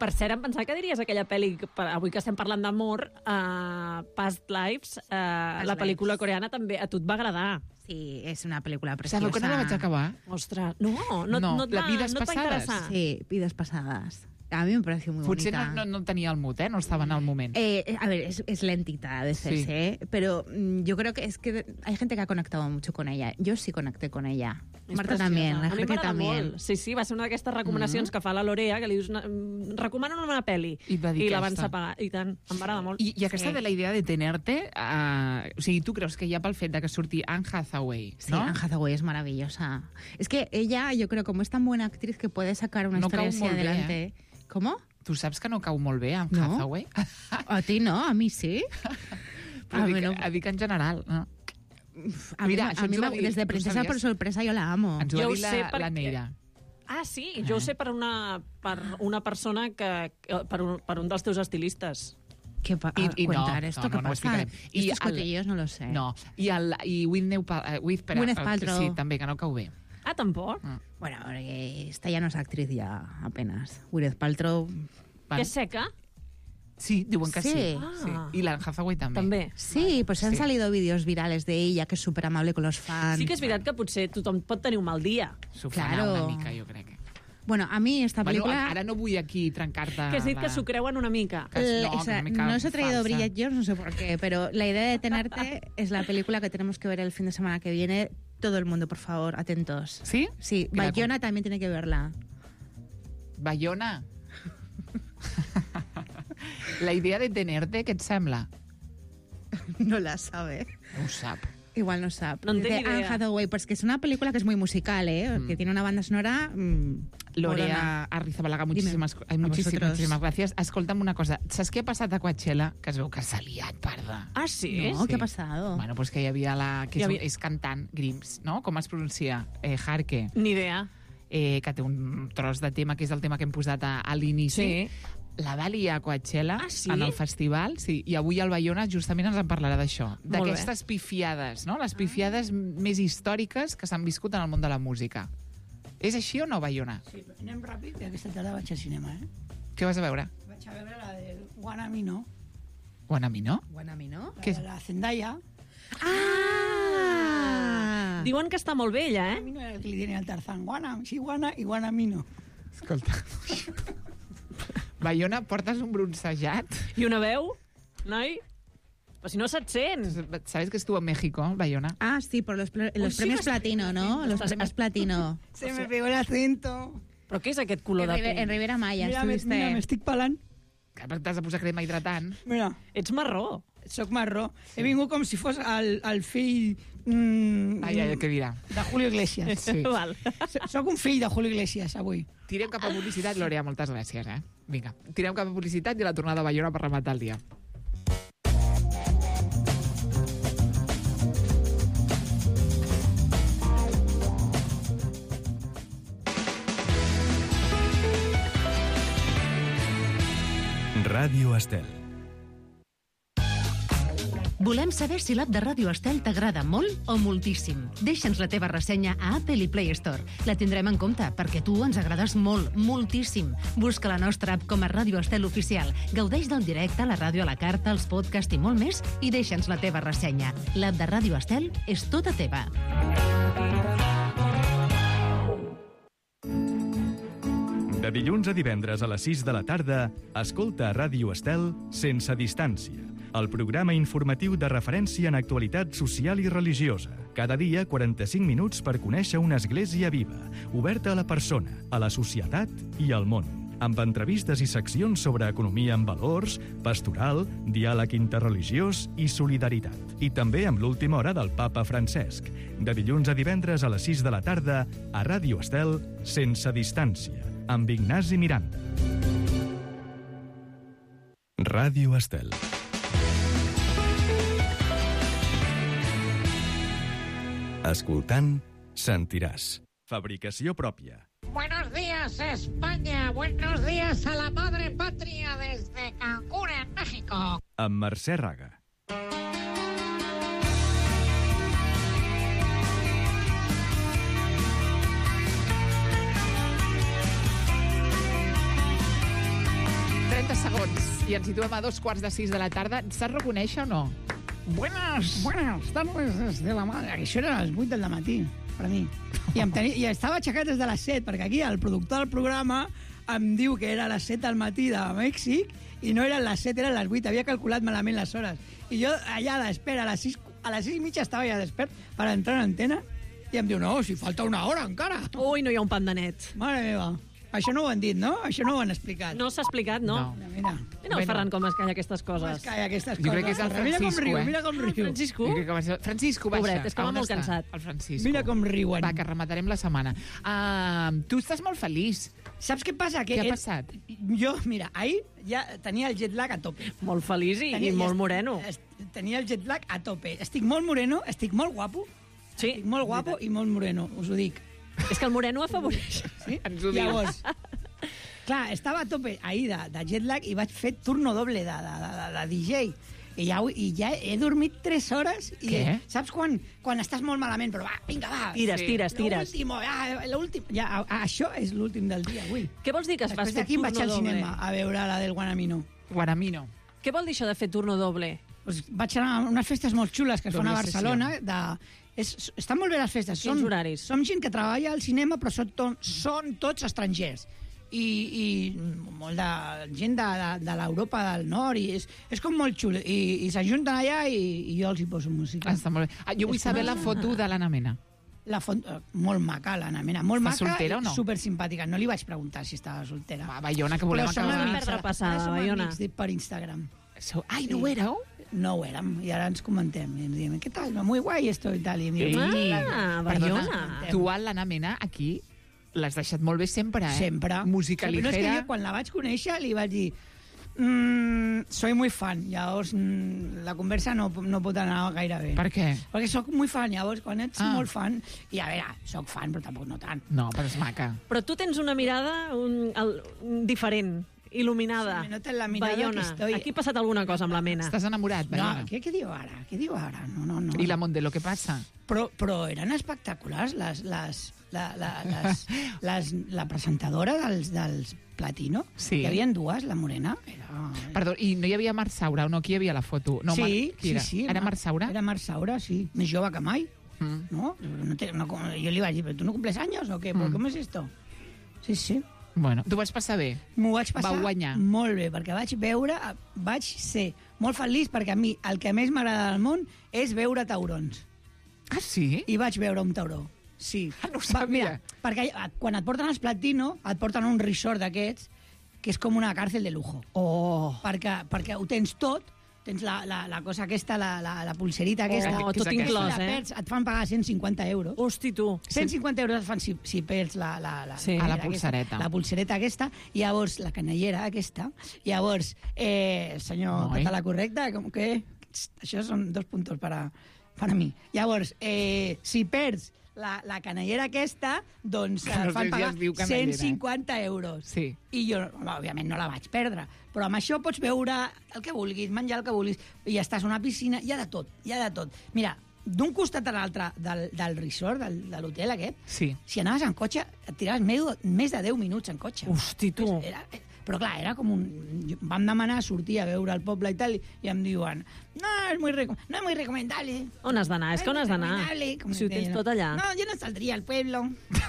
Per cert, em pensava que diries aquella pel·li, avui que estem parlant d'amor, Past Lives, la pel·lícula coreana també a tu et va agradar. Sí, és una pel·lícula preciosa. Sabeu que no la vaig acabar? Ostres, no et va interessar. Sí, Vidas Pasadas. A mí me pareció muy Potser bonita. no tenia el mood, no estaba en el moment. A ver, es lentita de hacerse, pero yo creo que es que hay gente que ha conectado mucho con ella. Yo sí conecté con ella. És Marta preciosa. también, A mi Jorge m'agrada también. molt. Sí, va ser una d'aquestes recomanacions que fa la Lorea, que li dius, recomanen una pel·li. I va dir I la van aquesta. separar. I tant, em va agradar molt. I aquesta de la idea de tenerte, o sigui, tu creus que ja pel fet de que surti Anne Hathaway, Sí, no? Anne Hathaway es maravillosa. Es que ella, yo creo, como es tan buena actriz que puede sacar una No historia cau así molt bé, adelante. ¿Cómo? Tu saps que no cau molt bé, Anne No. Hathaway? A ti no, a mí sí. Però A dic, mí no. dic en general, no? A Mira, mí, això a mí ens ho va dir, desde tu Princesa sabies? por sorpresa yo la amo. Ens ho va Jo ho dir sé la perquè- Neira. Ah, sí? Jo ho sé per una persona per un dels teus estilistes. ¿Qué contar esto? ¿Qué no pasa? explicarem. Y estos cotillos no lo sé. No, i Gwyneth Paltrow. Sí, també, que no cau bé. Ah, tampoc? Bueno, esta ya no es actriz ya apenas. Gwyneth Paltrow... Que és seca? Sí, diuen que sí. Ah. I l'Anne Hathaway també. També. Sí, pues han Sí. salido vídeos virales de ella, que es súper amable con los fans. Sí que és veritat que potser tothom pot tenir un mal dia. S'ofana Claro. una mica, jo crec. Bueno, a mí esta Bueno, película... ara no vull aquí trencar-te... Que has dit que s'ho creuen una mica. No os he traído Bridget Jones, no sé por qué, pero la idea de tenerte es la película que tenemos que ver el fin de semana que viene. Todo el mundo, por favor, atentos. ¿Sí? Sí, Que la- Bayona también tiene que verla. Bayona. La idea de tenerte, què et sembla? No la sabe. No ho sap. Igual no sabe. No en Dice tengo idea. Anne Hathaway, pues que es una película que es muy musical, ¿eh? Que tiene una banda sonora... Lorea Arrizabalaga, muchísimas vosotros. gràcies. Escolta'm una cosa, saps què ha passat a Coachella? Que es veu que s'ha liat, parda. Ah, sí? No, ¿qué ha pasado? Bueno, pues que hi havia la... que Hi és, havia- és cantant, Grims, no? Com es pronuncia? Harke. Ni idea. Que té un tros de tema, que és el tema que hem posat a l'inici. Sí. La va liar a Coachella, sí? en el festival, sí, i avui al Bayona justament ens en parlarà d'això, Molt bé. d'aquestes pifiades, no? Les pifiades més històriques que s'han viscut en el món de la música. És així o no, Bayona? Sí, anem ràpid, que aquesta tarda vaig al cinema, eh? Què vas a veure? Vaig a veure la de Guanamino, Guanamino? Guanamino? la de la Zendaya. Ah! Diuen que està molt bé, ella, eh? Guanamino era el que li diuen al Tarzán. Sí, Guana i Guanamino. Escolta. Bayona, portes un bronzejat? I una veu, noi? Però si no se't sent. ¿Sabes que estuvo en México, Bayona? Ah, sí, por los Uy, premios sí, platino, ¿no? Los premios platino. Se me pegó el acento. Però què és aquest color de pell? En Rivera Maya Mira, estuviste. mira, m'estic pelant. Que t'has de posar crema hidratant. Mira. Ets marró. Soc marró. He vingut com si fos el fill... Ai, què dirà? De Julio Iglesias. Sí. Val. Soc un fill de Julio Iglesias, avui. Tirem cap a publicitat, Lorea, moltes gràcies, eh? Vinga, tirem cap a publicitat i la tornada a Bayona per rematar el dia. Ràdio Estel. Volem saber si l'app de Ràdio Estel t'agrada molt o moltíssim. Deixa'ns la teva ressenya a Apple i Play Store. La tindrem en compte, perquè tu ens agrades molt, moltíssim. Busca la nostra app com a Ràdio Estel Oficial. Gaudeix del directe, la ràdio a la carta, els podcasts i molt més, i deixa'ns la teva ressenya. L'app de Ràdio Estel és tota teva. De dilluns a divendres a les 6 de la tarda, escolta a Ràdio Estel Sense Distància, el programa informatiu de referència en actualitat social i religiosa. Cada dia, 45 minuts per conèixer una església viva, oberta a la persona, a la societat i al món. Amb entrevistes i seccions sobre economia amb valors, pastoral, diàleg interreligiós i solidaritat. I també amb l'última hora del papa Francesc. De dilluns a divendres a les 6 de la tarda, a Ràdio Estel Sense Distància, amb Ignasi Miranda. Ràdio Estel. Escoltant, sentiràs. Fabricació pròpia. Buenos días, España. Buenos días a la madre patria desde Cancún, en México. Amb Mercè Raga. I ens situem a 5:15 de la tarda. Saps reconèixer o no? Buenas tardes desde la madre. Això era a les 8 del matí, per a mi. I estava aixecat des de les 7, perquè aquí el productor del programa em diu que era a les 7 del matí de Mèxic i no eren les 7, eren les 8. Havia calculat malament les hores. I jo allà a l'espera, a les 6:30 estava ja despert per entrar en antena i em diu, no, si falta una hora encara. Ui, no hi ha un pandanet. Mare meva. Això no ho han dit, no? Això no ho han explicat. No s'ha explicat, no? Mira. Mira el Ferran com es calla aquestes coses. Com es calla aquestes coses. Jo crec que és el Francisco, Mira com riu. Francisco? Jo crec que va ser... Francisco, baixa. Pobret, és que va On molt està? cansat. El Francisco. Mira com riuen. Va, que rematarem la setmana. Tu estàs molt feliç. Saps què passa? Què ha passat? Jo, mira, ahir ja tenia el jet lag a tope. Molt feliç i molt moreno. Tenia el jet lag a tope. Estic molt moreno, estic molt guapo. Sí. Estic molt guapo i molt moreno, us ho dic. És que el moreno afavoreix. Sí? Ens ho diu. Llavors, clar, estava a tope ahir de jet lag i vaig fer turno doble de DJ. I ja he dormit 3 hores. I què? saps quan estàs molt malament, però va, vinga, va. Tires. L'últim. Això és l'últim del dia, avui. Què vols dir que es vas Després fer d'aquí em turno vaig al doble? cinema a veure la del Guanamino. Guaramino. Què vol dir això de fer turno doble? Pues vaig anar a unes festes molt xules que es fan a Doble Barcelona. Estan molt bé les festes. Quins horaris? Som gent que treballa al cinema, però són tots estrangers. I molt de gent de l'Europa del Nord. I és com molt xulo. I s'ajunten allà i jo els hi poso música. Està molt bé. Jo vull saber la foto de l'Anna Mena. Molt maca, l'Anna Mena. Molt Està maca soltera o no? i supersimpàtica. No li vaig preguntar si estava soltera. Va, Baiona, que volem Però som acabar. amics, Perdre passada, ara som Baiona. amics per Instagram. Ai, no ho éreu? No ho érem, i ara ens comentem. I ens diem, què tal? Muy guai esto i tal. I em diu, Perdona, tu a l'Anna Mena aquí l'has deixat molt bé sempre, eh? Sempre. Música Però és que ligera. jo, quan la vaig conèixer, li vaig dir soy muy fan. Llavors, la conversa no pot anar gaire bé. Per què? Perquè sóc muy fan. Llavors, quan ets molt fan... I a veure, sóc fan, però tampoc no tant. No, però és maca. Però tu tens una mirada diferent, il·luminada. Se me nota en la mirada Baiona. que estoy... Aquí ha passat alguna cosa amb la Mena. Estàs enamorat, Baiona? No, què diu ara? Què diu ara? No. I la Mondelo, què passa? Però eren espectaculars la presentadora dels Platino. Sí. Hi havia dues, la Morena. Perdó, i no hi havia Marc Saura, o no? Qui hi havia a la foto? No, Sí. Era Marc Saura? Era Marc Saura, sí. Més jove que mai. ¿No? Jo li vaig dir, però tu no cumples anys o què? Com és esto? Sí. Bueno, t'ho vas passar bé? M'ho vaig passar Va guanyar. molt bé, perquè vaig ser molt feliç, perquè a mi el que més m'agrada del món és veure taurons. Ah, sí? I vaig veure un tauró. Sí. No ho sabia. Mira, perquè quan et porten als Platino, et porten a un resort d'aquests, que és com una càrcel de lujo. Oh! Perquè ho tens tot, tens la cosa aquesta, la pulserita aquesta. Oh, tot inclòs, la perds, et fan pagar 150 euros. Hosti, tu. 150 euros et fan si perds la pulsereta. La pulsereta aquesta, i llavors la canellera aquesta, llavors, senyor català correcte, com que això són 2 puntos per a mi. Llavors, si perds la canellera aquesta, doncs Que no et fan sé si pagar es diu canellera. 150 euros. Sí. I jo, òbviament, no la vaig perdre. Però amb això pots veure el que vulguis, menjar el que vulguis, i estàs a una piscina, hi ha de tot. Mira, d'un costat a l'altre del resort, de l'hotel aquest, sí. Si anaves en cotxe, et tiraves més de 10 minuts en cotxe. Hosti, tu. Però clar, era com vam demanar sortir a veure el poble i tal, i em diuen, no es muy recomendable. On has d'anar? És que on has d'anar? Si ho tens tot allà. No, yo no saldría al pueblo.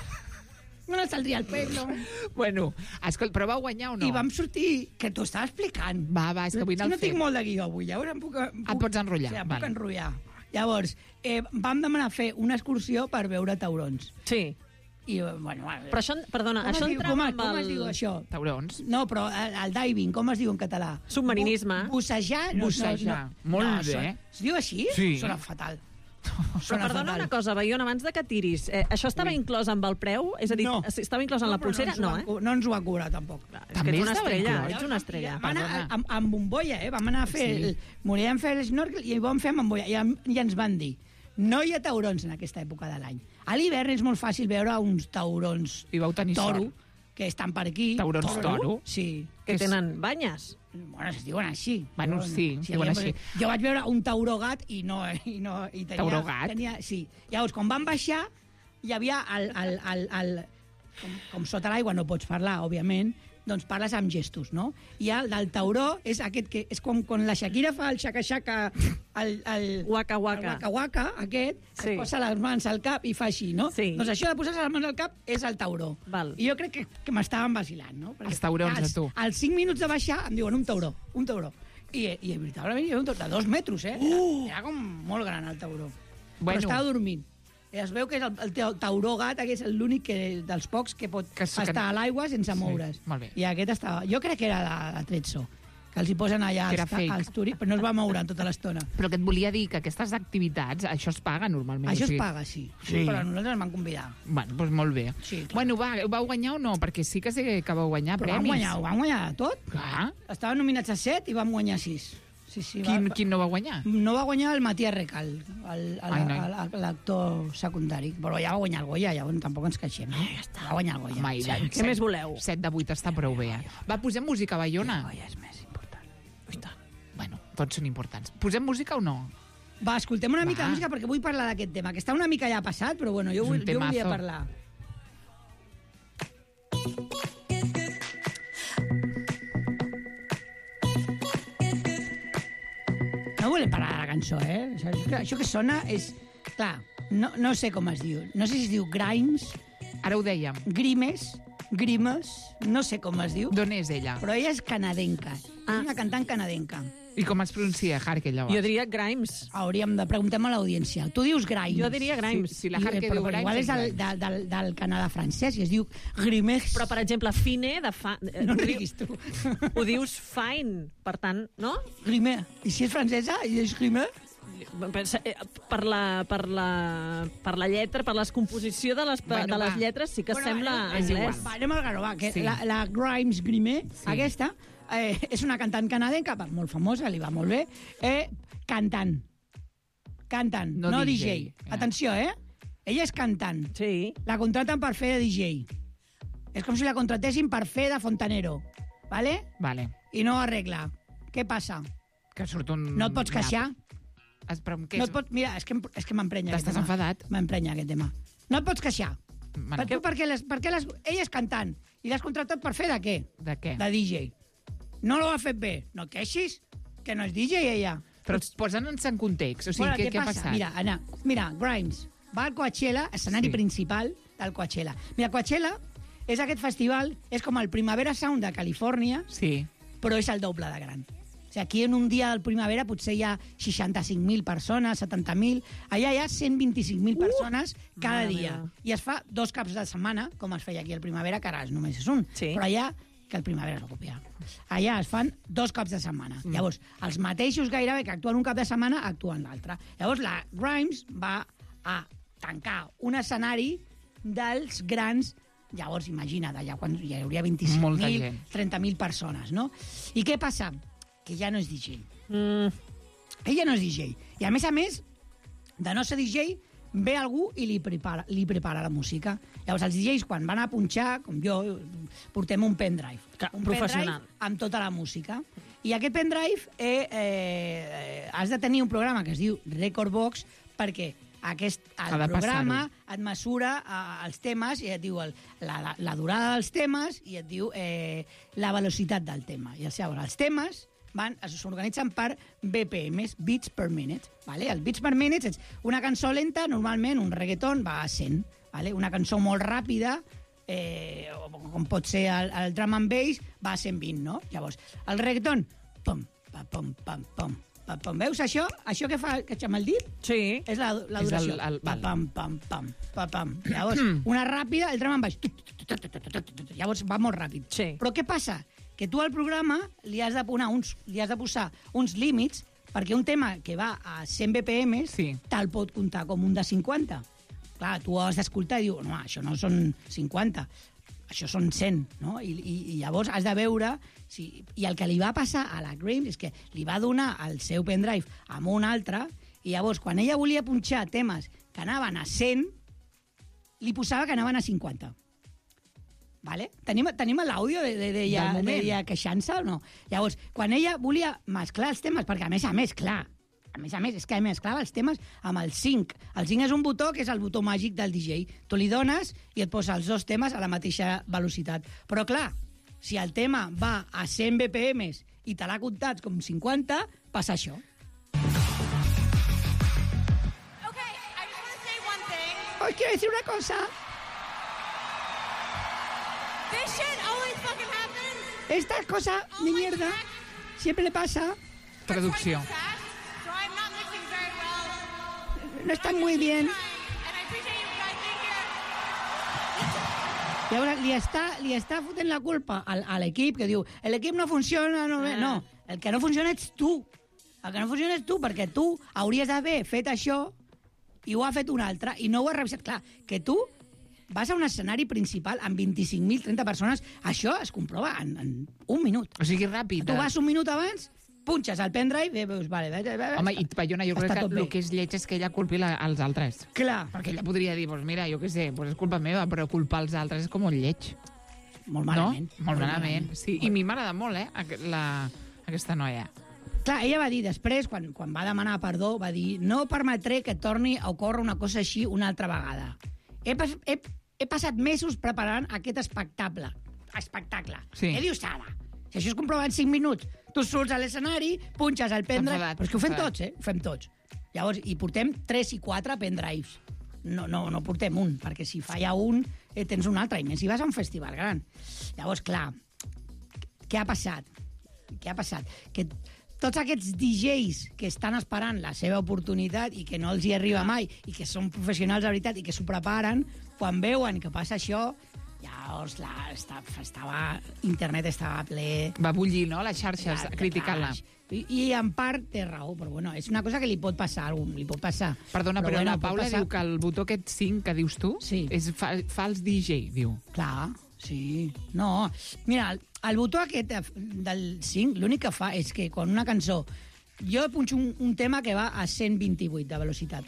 No saldria al pueblo. Bueno, escolta, però va guanyar o no? I vam sortir, que t'ho estava explicant. Va, és que vull anar no al fet. tinc molt de guió avui, llavors em puc Et pots enrotllar. Sí, em puc enrotllar. Llavors, vam demanar fer una excursió per veure taurons. Sí. I, bueno... Però això, perdona, això entrava amb com es diu això? Taurons. No, però el diving, com es diu en català? Submarinisme. Bussejar. Bussejar. Molt bé. Es diu així? Sí. Sona fatal. Però perdona una cosa, Baiona, abans de que tiris, això estava inclòs amb el preu? És a dir, estava inclòs en la pulsera? No, no ens ho va cobrar, tampoc. És que ets una estrella, ets una estrella. Vam anar amb bombolla, vam anar a fer... Volíem fer snorkel i ho vam fer amb bombolla. I ens van dir, no hi ha taurons en aquesta època de l'any. A l'hivern és molt fàcil veure uns taurons toro, que estan per aquí. Taurons toro? Sí. Que tenen banyes. Bueno, es diuen així. Bueno, sí, es diuen així. Jo vaig veure un tauró gat i tenia... Tauró gat? Sí. Llavors, quan vam baixar, hi havia com sota l'aigua no pots parlar, òbviament, doncs parles amb gestos, no? I el del tauró és aquest que és com quan la Shakira fa el xaca-xaca, el waka-waka, aquest, que es posa les mans al cap i fa així, no? Doncs això de posar les mans al cap és el tauró. I jo crec que m'estaven vacilant, no? Perquè els taurons, a tu. Als 5 minuts de baixar em diuen un tauró. I veritablement hi havia un tauró de 2 metres, Era com molt gran el tauró. Però estava dormint. I es veu que és el tauró gat, que és l'únic dels pocs que pot estar a l'aigua sense moure's. Molt bé. I aquest estava... Jo crec que era de Trezzo, que els hi posen allà als turis, però no es va moure en tota l'estona. Però que et volia dir que aquestes activitats, això es paga normalment. Això es paga, sí. Però a nosaltres ens van convidar. Bueno, doncs molt bé. Bueno, vau guanyar o no? Perquè sí que sé que vau guanyar premis. Vam guanyar tot. Estaven nominats a 7 i vam guanyar 6. Quin no va guanyar? No va guanyar el Matías Recal, l'actor secundari. Però ja va guanyar el Goya, llavors tampoc ens queixem. Va guanyar el Goya. Què més voleu? 7 de 8 està prou bé. Va, posem música, Baiona. El Goya és més important. Bueno, tots són importants. Posem música o no? Va, escoltem una mica de música perquè vull parlar d'aquest tema, que està una mica ja passat, però bueno, jo volia parlar. No volem parlar de la cançó, Això que sona és... Clar, no sé com es diu. No sé si es diu Grimes. Ara ho dèiem. Grimes, no sé com es diu. D'on és ella? Però ella és canadenca. És una cantant canadenca. I com es pronuncia Harke, llavors? Jo diria Grimes. Hauríem de preguntar a l'audiència. Tu dius Grimes. Jo diria Grimes. Si la Harke diu Grimes... Igual és del Canadà francès i es diu Grimes. Però, per exemple, Fine... No riguis tu. Ho dius Fine, per tant, no? Grimes. I si és francesa i és Grimes? Per la lletra, per la descomposició de les lletres, sí que sembla anglès. Anem al garó, la Grimes Grimes, aquesta... és una cantant canadenca, molt famosa, li va molt bé, cantant, no DJ. Atenció, ella és cantant. Sí. La contraten per fer de DJ. És com si la contratessin per fer de fontanero, ¿vale? Vale. I no arregla. Què passa? Que surt un... No et pots queixar? Mira, és que m'emprenya. T'estàs enfadat? M'emprenya aquest tema. No et pots queixar. Perquè ella és cantant i l'has contratat per fer de què? De què? De DJ. No l'ho ha fet bé. No queixis, que no és DJ, ella. Però posa'ns en context. O sigui, què ha passat? Mira, Grimes va al Coachella, escenari principal del Coachella. Mira, Coachella és aquest festival, és com el Primavera Sound de Califòrnia, però és el doble de gran. O sigui, aquí en un dia del Primavera potser hi ha 65.000 persones, 70.000... Allà hi ha 125.000 persones cada dia. I es fa 2 caps de setmana, com es feia aquí al Primavera, que ara només és un. Però allà que el Primavera es va copiar. Allà es fan 2 caps de setmana. Llavors, els mateixos gairebé que actuen un cap de setmana, actuen l'altre. Llavors, la Grimes va a tancar un escenari dels grans... Llavors, imagina't, allà quan hi hauria 25.000, 30.000 persones, no? I què passa? Que ja no és DJ. Ella no és DJ. I a més, de no ser DJ, ve algú i li prepara la música. Llavors, els DJs, quan van a punxar, com jo, portem un pendrive. Un professional. Pendrive amb tota la música. I aquest pendrive has de tenir un programa que es diu Recordbox perquè el programa et mesura els temes i et diu la durada dels temes i et diu la velocitat del tema. I llavors, els temes s'organitzen per BPMs, beats per minute. Vale? El beats per minute és una cançó lenta, normalment un reggaeton va a 100. Vale? Una cançó molt ràpida, com pot ser el drum and bass, va a 120, no? Llavors, el reggaeton, pum, pam, pum, pam, pum, pam, pum. Veus això? Això que fa que amb el dit? Sí. És la duració. Pam, pam, pam, pam, pam. Llavors, una ràpida, el drum and bass. Llavors va molt ràpid. Sí. Però què passa? Que tu al programa li has de posar uns límits perquè un tema que va a 100 BPMs te'l pot comptar com un de 50. Clar, tu has d'escoltar i diu, no, això no són 50, això són 100, no? I llavors has de veure... I el que li va passar a la Grimes és que li va donar el seu pendrive amb un altre i llavors, quan ella volia punxar temes que anaven a 100, li posava que anaven a 50. Vale? Tenim l'àudio d'ella queixant-se o no? Llavors, quan ella volia mesclar els temes, perquè a més, és que mesclava els temes amb el sync. El sync és un botó que és el botó màgic del DJ. Tu li dones i et posa els 2 temes a la mateixa velocitat. Però clar, Si el tema va a 100 BPM i te l'ha comptat com 50, passa això. Os quiero decir una cosa. Esta cosa de mierda siempre le pasa. Traducció. No están muy bien. I llavors li està fotent la culpa a l'equip, que diu, l'equip no funciona, no, el que no funciona ets tu. El que no funciona ets tu, perquè tu hauries d'haver fet això i ho ha fet un altre, i no ho has revisat. Clar, que tu vas a un escenari principal amb 25.000, 30 persones, això es comprova en un minut. O sigui, ràpid. Tu vas un minut abans, punxes el pendrive i veus, vale. Home, i Bayona, jo crec que el que és lleig és que ella culpi als altres. Clar. Perquè ella podria dir, doncs mira, jo què sé, és culpa meva, però culpar els altres és com un lleig. Molt malament. No? Molt malament, sí. I a mi m'agrada molt, aquesta noia. Clar, ella va dir després, quan va demanar perdó, va dir, no permetré que torni a ocórrer una cosa així una altra vegada. He passat mesos preparant aquest espectacle. Sí. Què dius ara? Si això es comprova en 5 minuts, tu surts a l'escenari, punxes el pendrive... Però és que ho fem tots, Ho fem tots. Llavors, i portem 3 i 4 pendrives. No portem un, perquè si falla un, tens un altre, i més si vas a un festival gran. Llavors, clar, què ha passat? Que tots aquests DJs que estan esperant la seva oportunitat i que no els hi arriba mai, i que són professionals de veritat i que s'ho preparen, quan veuen que passa això, llavors internet estava ple... Va bullir, no?, les xarxes, criticant-la. I en part té raó, però bueno, és una cosa que li pot passar a algú, li pot passar. Perdona, però la Paula diu que el botó aquest 5 que dius tu és fals DJ, diu. Clar, sí. No, mira, el botó aquest del 5 l'únic que fa és que quan una cançó... Jo punxo un tema que va a 128 de velocitat,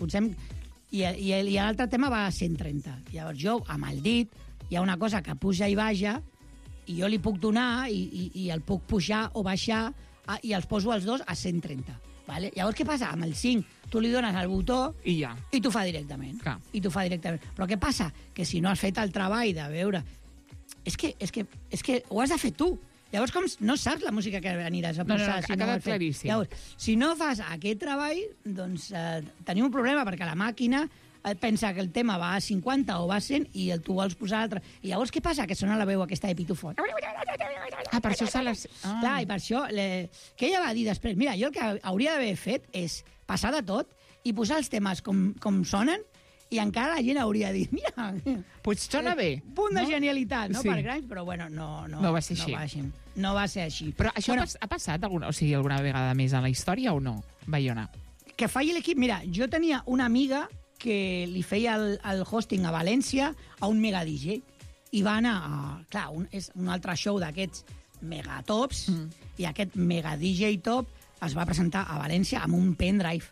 i l'altre tema va a 130. Llavors jo, amb el dit, hi ha una cosa que puja i baixa, i jo li puc donar i el puc pujar o baixar i els poso els dos a 130. Vale? Llavors, què passa? Amb el 5 tu li dones el botó i t'ho fa directament. Però què passa? Que si no has fet el treball de veure... És que ho has de fer tu. Llavors, com no saps la música que aniràs a posar? Ha quedat claríssim. Llavors, si no fas aquest treball, doncs tenim un problema, perquè la màquina pensa que el tema va a 50 o va a 100 i tu vols posar l'altre. I llavors què passa? Que sona la veu aquesta de pitufo. Per això se les... Clar, i per això... Que ella va dir després, mira, jo el que hauria d'haver fet és passar de tot i posar els temes com sonen, i encara la gent hauria dit, mira... Pues sona bé. Punt de genialitat, no? Per Grimes, però bueno, no va ser així. No va ser així. Però això ha passat alguna vegada més a la història o no, Bayona? Que falli l'equip... Mira, jo tenia una amiga que li feia el hosting a València a un mega DJ i va anar clar, és un altre show d'aquests megatops i aquest mega DJ top es va presentar a València amb un pendrive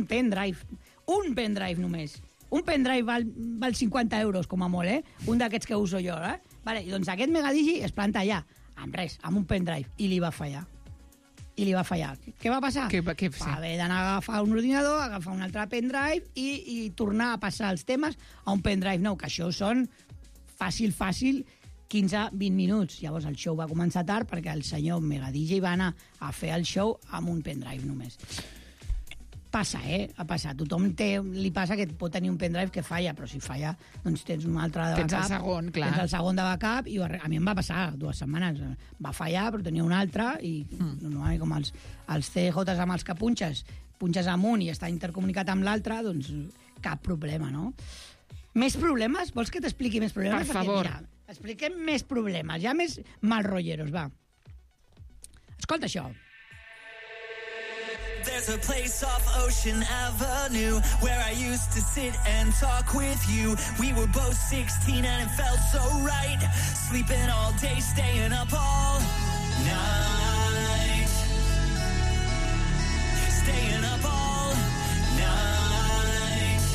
només. Un pendrive val 50 euros com a molt, un d'aquests que uso jo, Vale, i doncs aquest mega DJ es planta allà amb res, amb un pendrive, i li va fallar. Què va passar? Va haver d'anar a agafar un ordinador, agafar un altre pendrive i tornar a passar els temes a un pendrive nou, que això són fàcil, 15-20 minuts. Llavors el show va començar tard perquè el senyor Mega DJ va anar a fer el show amb un pendrive només. Passa, ha passat. Tothom li passa que pot tenir un pendrive que falla, però si falla, doncs tens un altre de backup. Tens el segon, clar. Tens el segon de backup, i a mi em va passar 2 setmanes. Va fallar, però tenia un altre, i normalment com els CDJs amb els que punxes amunt i està intercomunicat amb l'altre, doncs cap problema, no? Més problemes? Vols que t'expliqui més problemes? Per favor. Mira, expliquem més problemes, ja més mal rotlleros, va. Escolta això. There's a place off Ocean Avenue where I used to sit and talk with you. We were both 16 and it felt so right. Sleeping all day, staying up all night. Staying up all night.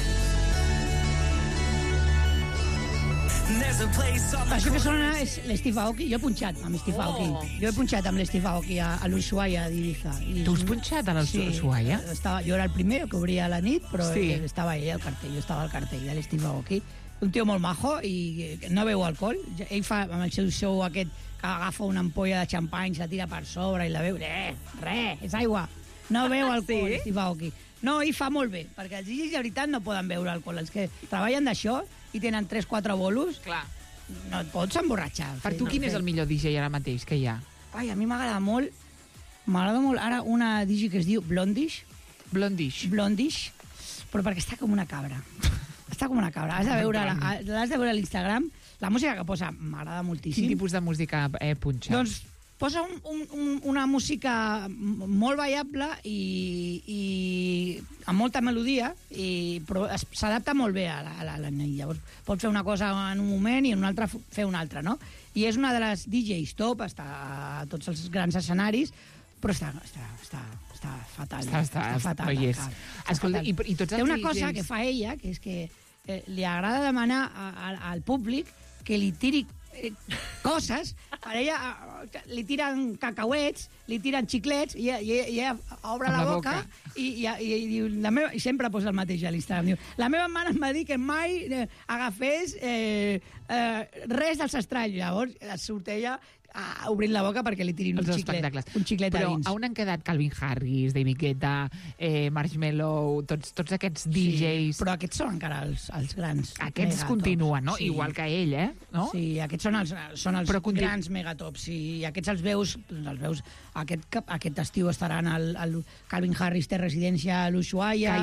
There's a place off... Això que sona és l'Steve Aoki. Jo he punxat amb Steve Aoki. Jo he punxat amb l'Steve Aoki a l'Ushuaia d'Ibiza. Tu has punxat a l'Ushuaia? Sí, jo era el primer que obria la nit, però estava ell al cartell. Jo estava al cartell de l'Steve Aoki un tio molt majo i no beu alcohol. Ell fa amb el seu show aquest que agafa una ampolla de xampany, se la tira per sobre i la beu. Res, és aigua. No beu alcohol, Steve Aoki. No, ell fa molt bé, perquè els DJs de veritat no poden beure alcohol. Els que treballen d'això i tenen 3-4 bolos, clar, no et pots emborratxar. Per tu, quin és el millor DJ ara mateix que hi ha? Ai, a mi m'agrada molt ara una DJ que es diu Blondish, però perquè està com una cabra. Està com una cabra. Has de veure a l'Instagram. La música que posa m'agrada moltíssim. Quin tipus de música punxa? Doncs posa una música molt ballable i amb molta melodia, però s'adapta molt bé a la nit. Llavors pots fer una cosa en un moment i en un altre fer una altra, no? I és una de les DJs top, està a tots els grans escenaris, però està fatal. Està fatal. Escolta, i tots els Té una cosa que fa ella, que és que li agrada demanar al públic que li tiri coses. Per ella li tiren cacauets, li tiren xiclets, i ella obre la boca i diu, i sempre posa el mateix a l'Instagram. Diu, la meva mare em va dir que mai agafés res dels estralls. Llavors surt ella obrint la boca perquè li tirin un xiclet a dins. Però on han quedat Calvin Harris, David Guetta, Marshmello, tots aquests DJs? Però aquests són encara els grans. Aquests continuen, no? Sí. Igual que ell, no? Sí, aquests són els grans megatops. I aquests els veus aquest estiu estaran el Calvin Harris té residència a l'Ushuaia.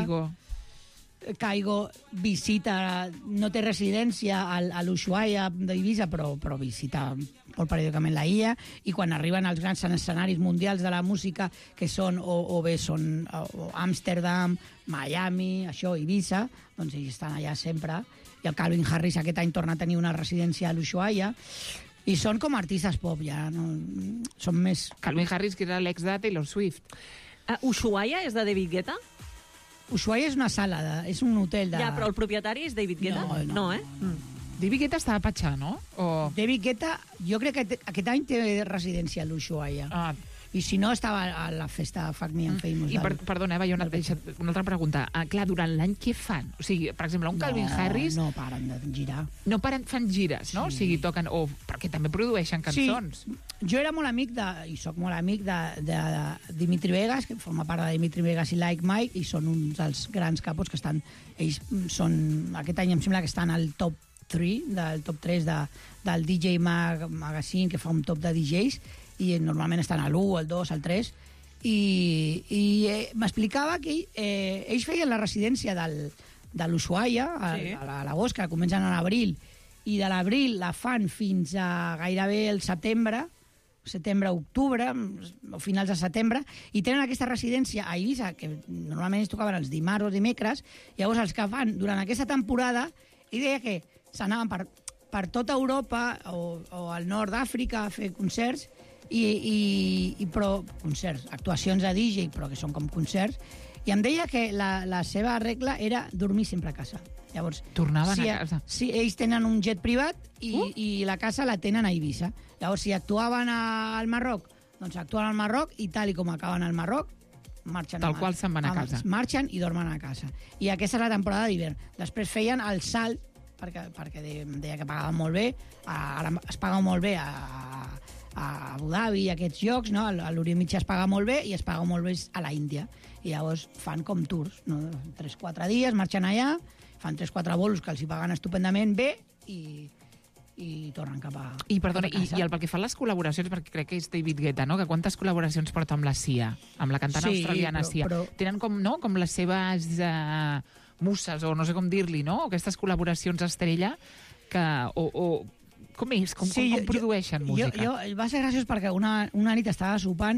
Caigo visita, no té residència a l'Ushuaia d'Eivissa, però visita molt periòdicament la illa, i quan arriben als grans escenaris mundials de la música, que són o bé són Amsterdam, Miami, Eivissa, doncs ells estan allà sempre, i el Calvin Harris aquest any torna a tenir una residència a l'Ushuaia, i són com artistes pop, ja, no? Són més... Calvin Harris, que era l'ex de Taylor Swift. Ushuaia és de David Guetta? Ushuaia és una sala, és un hotel de... Ja, però el propietari és David Guetta? No, eh? David Guetta estava a Patxà, no? David Guetta, jo crec que aquest any té residència a l'Ushuaia. I si no, estava a la festa Fuck Me and Famous. I perdona, Eva, una altra pregunta. Clar, durant l'any què fan? O sigui, per exemple, un Calvin Harris... No paren de girar. No paren, fan gires, no? O sigui, toquen... perquè també produeixen cançons. Sí, jo era molt amic i soc molt amic de Dimitri Vegas, que forma part de Dimitri Vegas i Like Mike, i són uns dels grans capos que estan... Ells són... Aquest any em sembla que estan al top 3, del top 3 del DJ Magazine, que fa un top de DJs, i normalment estan a l'1, al 2, al 3, i m'explicava que ells feien la residència de l'Ushuaia a l'agost, que comencen a l'abril, i de l'abril la fan fins a gairebé el setembre, octubre, o finals de setembre, i tenen aquesta residència a Eivissa, que normalment ells tocaven els dimarts o dimecres. Llavors els que fan durant aquesta temporada, ell deia que s'anaven per tota Europa o al nord d'Àfrica a fer concerts, però concerts, actuacions de DJ, però que són com concerts, i em deia que la seva regla era dormir sempre a casa. Llavors, tornaven a casa. Sí, ells tenen un jet privat i la casa la tenen a Eivissa. Llavors, si actuaven al Marroc, doncs actuen al Marroc, i tal i com acaben al Marroc, marxen tal qual se'n van a casa. Marxen i dormen a casa. I aquesta és la temporada d'hivern. Després feien el salt, perquè deia que pagaven molt bé, ara es paga molt bé a Abu Dhabi i aquests llocs, no? A l'Orient Mitjà es paga molt bé i es paga molt bé a la Índia. I llavors fan com tours, no? 3-4 dies, marxen allà, fan 3-4 vols que els hi paguen estupendament bé i tornen cap a casa. I perdona, i pel que fan les col·laboracions, perquè crec que és David Guetta, no? Que quantes col·laboracions porta amb la Sia, amb la cantant australiana Sia. Tenen com les seves muses, o no sé com dir-li, no? Aquestes col·laboracions estrella que... Com és? Com produeixen música? Va ser graciós perquè una nit estava sopant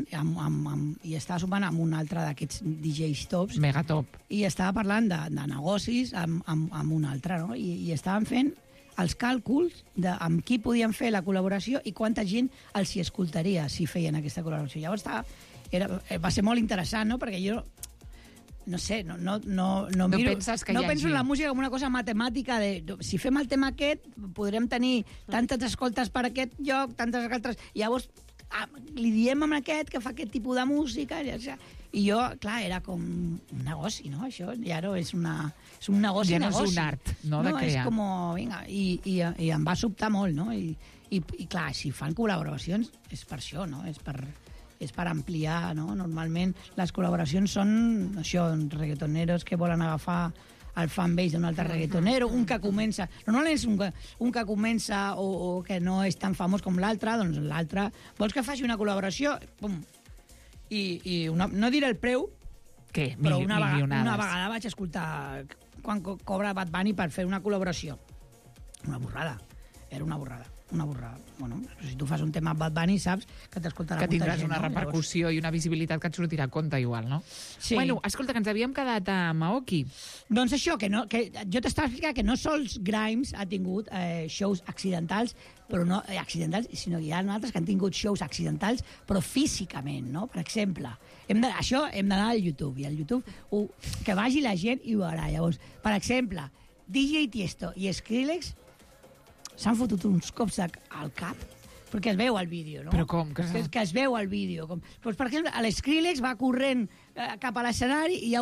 amb un altre d'aquests DJs tops. Megatop. I estava parlant de negocis amb un altre, no? I estaven fent els càlculs amb qui podien fer la col·laboració i quanta gent els hi escoltaria si feien aquesta col·laboració. Llavors va ser molt interessant, no? Perquè jo... No sé, no penso en la música com una cosa matemàtica de si fem el tema aquest, podrem tenir tantes escoltes per aquest lloc, tantes altres... Llavors, li diem amb aquest que fa aquest tipus de música, i I jo, clar, era com un negoci, no? Això ja no és un negoci. Ja no és un art, no, de crear. És com, vinga, i em va sobtar molt, no? I clar, si fan col·laboracions és per això, no? És per ampliar, no? Normalment les col·laboracions són això, reggaetoneros que volen agafar el fanbase d'un altre reggaetonero, un que comença... Normalment és un que comença o que no és tan famós com l'altre, doncs l'altre... Vols que faci una col·laboració? Pum. I no diré el preu, què? Però una vegada vaig escoltar quan cobra Bad Bunny per fer una col·laboració. Una borrada. Era una borrada. Bueno, si tu fas un tema amb Bad Bunny, saps que t'escoltarà molta gent. Que tindràs una repercussió i una visibilitat que et sortirà a compte igual, no? Sí. Bueno, escolta, que ens havíem quedat a Maoki. Doncs això, que jo t'estava explicant que no sols Grimes ha tingut shows accidentals, però no accidentals, sinó que hi ha altres que han tingut shows accidentals, però físicament, no? Per exemple, això hem d'anar al YouTube, i al YouTube que vagi la gent i ho veurà. Llavors, per exemple, DJ Tiesto i Skrillex s'han fotut uns cops al cap perquè es veu al vídeo, no? Però com? Que es veu al vídeo. Doncs, per exemple, l'Skrillex va corrent cap a l'escenari i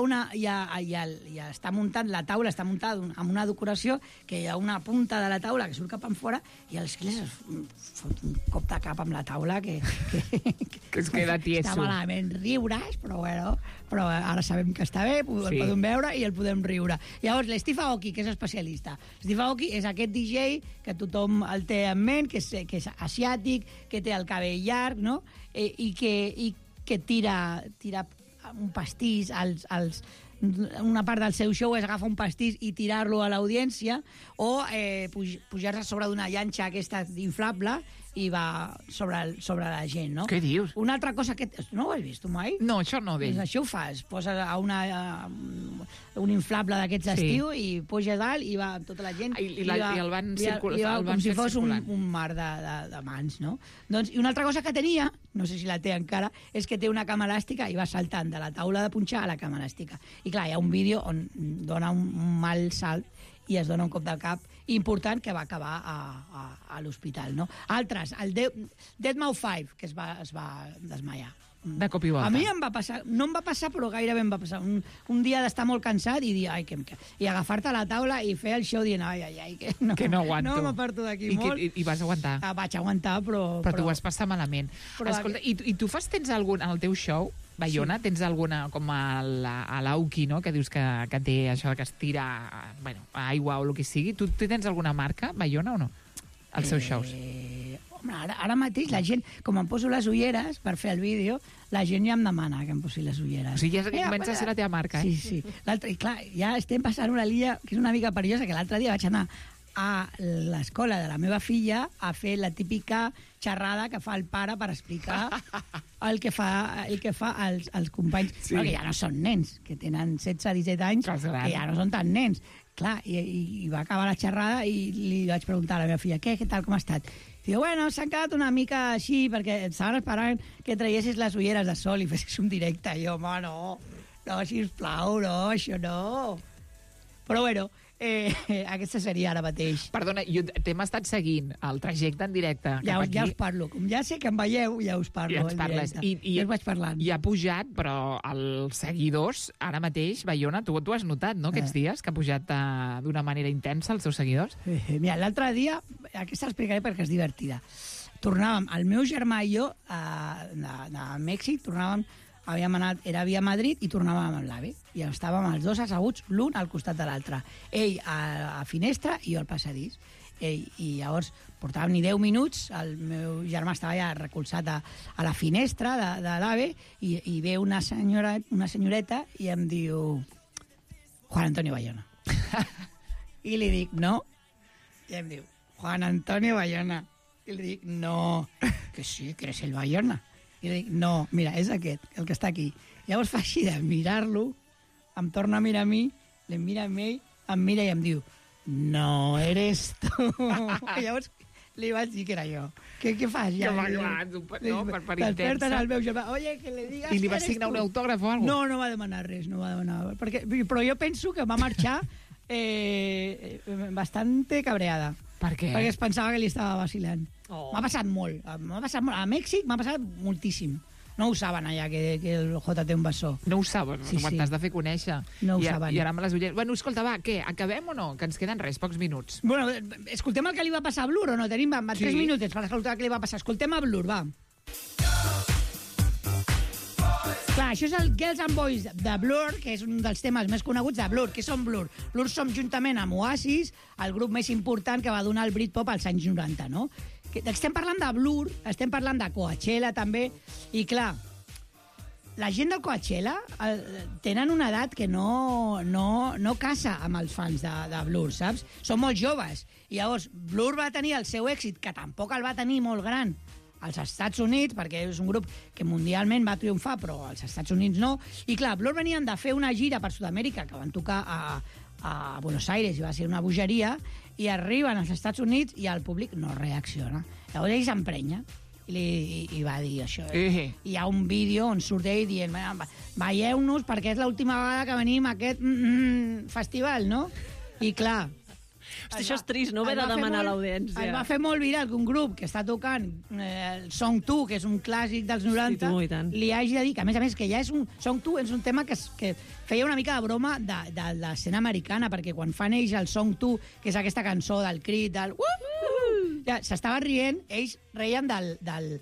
està muntant la taula, està muntada amb una decoració que hi ha una punta de la taula que surt cap enfora i l'Skrillex es fot un cop de cap amb la taula que es queda tieso. Està malament riures, però bueno, però ara sabem que està bé, el podem veure i el podem riure. Llavors, l'Steve Aoki, que és especialista. Steve Aoki és aquest DJ que tothom el té en ment, que és asiàtic, que té el cabell llarg, no? I que tira un pastís una part del seu show és agafar un pastís i tirar-lo a l'audiència o pujar-se sobre d'una llanxa aquesta inflable i va sobre la gent, no? Què dius? Una altra cosa que... No ho has vist tu mai? No, això no ho veig. Això ho fas. Poses un inflable d'aquests d'estiu i puja dalt i va amb tota la gent... I el van circular. Com si fos un mar de mans, no? Doncs, i una altra cosa que tenia, no sé si la té encara, és que té una cama elàstica i va saltant de la taula de punxar a la cama elàstica. I clar, hi ha un vídeo on dona un mal salt i es dona un cop de cap important que va acabar a l'hospital, no? Altres, el Deadmau5, que es va desmaiar. De cop i volta. A mi em va passar, no em va passar, però gairebé em va passar. Un dia d'estar molt cansat i dir, i agafar-te a la taula i fer el show dient, que no aguanto. No m'aparto d'aquí molt. I vas aguantar. Vaig aguantar, però... Però tu vas passar talen. Escolta, i tu tens algun, en el teu show, Baiona, tens alguna, com a l'Auki, no?, que dius que té això que es tira aigua o el que sigui. Tu tens alguna marca, Baiona, o no? Els seus shows. Home, ara mateix la gent, com em poso les ulleres per fer el vídeo, la gent ja em demana que em posi les ulleres. O sigui, ja comença a ser la teva marca, eh? Sí. I clar, ja estem passant una línia que és una mica perillosa, que l'altre dia vaig anar a l'escola de la meva filla a fer la típica xerrada que fa el pare per explicar el que fa als companys, que ja no són nens, que tenen 16-17 anys, que ja no són tan nens. Clar, i va acabar la xerrada i li vaig preguntar a la meva filla, què tal, com ha estat? Diu, bueno, s'han quedat una mica així perquè estaven esperant que traiessis les ulleres de sol i fessis un directe. I jo, home, no, sisplau, no, això no. Però bueno, aquesta seria ara mateix. Perdona, t'hem estat seguint el trajecte en directe ja us parlo. Com ja sé que em veieu, ja us parlo. Ja ens parles. I us vaig parlant. I ha pujat, però els seguidors, ara mateix, Baiona, tu has notat, no?, aquests dies, que ha pujat d'una manera intensa els teus seguidors? Mira, l'altre dia, aquesta l'explicaré perquè és divertida. Tornàvem, el meu germà i jo, de Mèxic, tornàvem, havíem anat, era via Madrid i tornàvem amb l'AVE. I estàvem els dos asseguts, l'un al costat de l'altre. Ell a finestra i jo al passadís. I llavors portàvem ni 10 minuts, el meu germà estava ja recolzat a la finestra de l'AVE i ve una senyoreta i em diu Juan Antonio Bayona. I li dic, no. I em diu, Juan Antonio Bayona. I li dic, no, que sí, que eres el Bayona. I li dic, no, mira, és aquest, el que està aquí. Llavors fa així de mirar-lo, em torna a mirar a mi, li mira a ell, em mira i em diu, no eres tu. Llavors li vaig dir que era jo. Què fas? Ja, no, per intensa. T'espertes al meu germà, oye, que le digas. I li vas signar un autògraf o alguna cosa? No va demanar res, però jo penso que va marxar bastante cabreada. Per què? Perquè es pensava que li estava vacilant. M'ha passat molt. A Mèxic m'ha passat moltíssim. No ho saben allà, que el J té un bessó. No ho saben, t'has de fer conèixer. No ho saben. I ara me les ulleres... Bueno, escolta, va, què? Acabem o no? Que ens queden pocs minuts. Bueno, escoltem el que li va passar a Blur, o no? Tenim 3 minutets per escoltar el que li va passar. Escoltem a Blur, va. Clar, això és el Girls and Boys de Blur, que és un dels temes més coneguts de Blur. Què són Blur? Blur som juntament amb Oasis, el grup més important que va donar el Britpop als anys 90, no? Estem parlant de Blur, estem parlant de Coachella també, i clar, la gent del Coachella tenen una edat que no casa amb els fans de Blur, saps? Són molt joves. I llavors, Blur va tenir el seu èxit, que tampoc el va tenir molt gran, als Estats Units, perquè és un grup que mundialment va triomfar, però als Estats Units no. I clar, Blur venien de fer una gira per Sud-amèrica, que van tocar a Buenos Aires, i va ser una bogeria, i arriben als Estats Units i el públic no reacciona. Llavors ell s'emprenya i va dir això. Hi ha un vídeo on surt ell dient veieu-nos perquè és l'última vegada que venim a aquest festival, no? I clar... Hosti, això és trist, no? Haver de demanar a l'audiència. El va fer molt viral que un grup que està tocant el Song 2, que és un clàssic dels 90, li hagi de dir que, a més, que ja és un... Song 2 és un tema que feia una mica de broma de l'escena americana, perquè quan fan ells el Song 2, que és aquesta cançó del crit, del... Ja, s'estava rient, ells reien del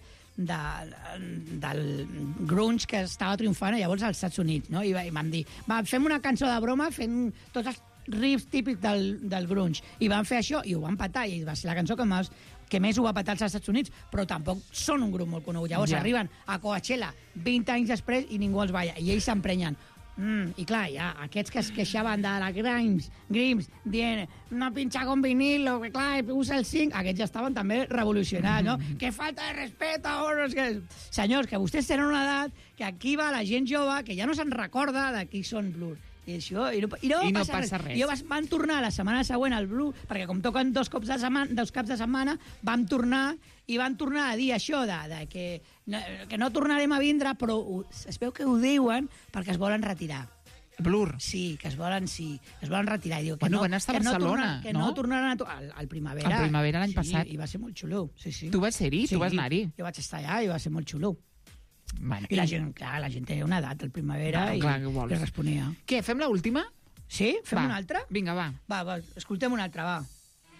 grunge que estava triomfant llavors als Estats Units, no? I vam dir, fem una cançó de broma fent tots els riffs típics del grunge. I van fer això i ho van petar, i va ser la cançó que més ho va petar als Estats Units, però tampoc són un grup molt conegut. Llavors arriben a Coachella 20 anys després i ningú els balla, i ells s'emprenyen. I clar, ja, aquests que es queixaven de la Grimes dient, no pinxa con vinilo, que clar, usa el 5, aquests ja estaven també revolucionats, no? Que falta de respeto, senyors, que vostès tenen una edat que aquí va la gent jove que ja no se'n recorda de qui són Blur. I no passa res. I van tornar la setmana següent al Blue, perquè com toquen dos caps de setmana, vam tornar a dir això, que no tornarem a vindre, però es veu que ho diuen perquè es volen retirar. Blur? Sí, que es volen retirar. I diu, van estar a Barcelona, no? Que no tornaran al Primavera. Al Primavera l'any passat. I va ser molt xulo. Tu vas ser-hi? Tu vas anar-hi? Jo vaig estar allà i va ser molt xulo. I la gent té una edat al Primavera i li responia. Què, fem l'última? Sí? Fem una altra? Vinga, va. Va, escoltem una altra, va.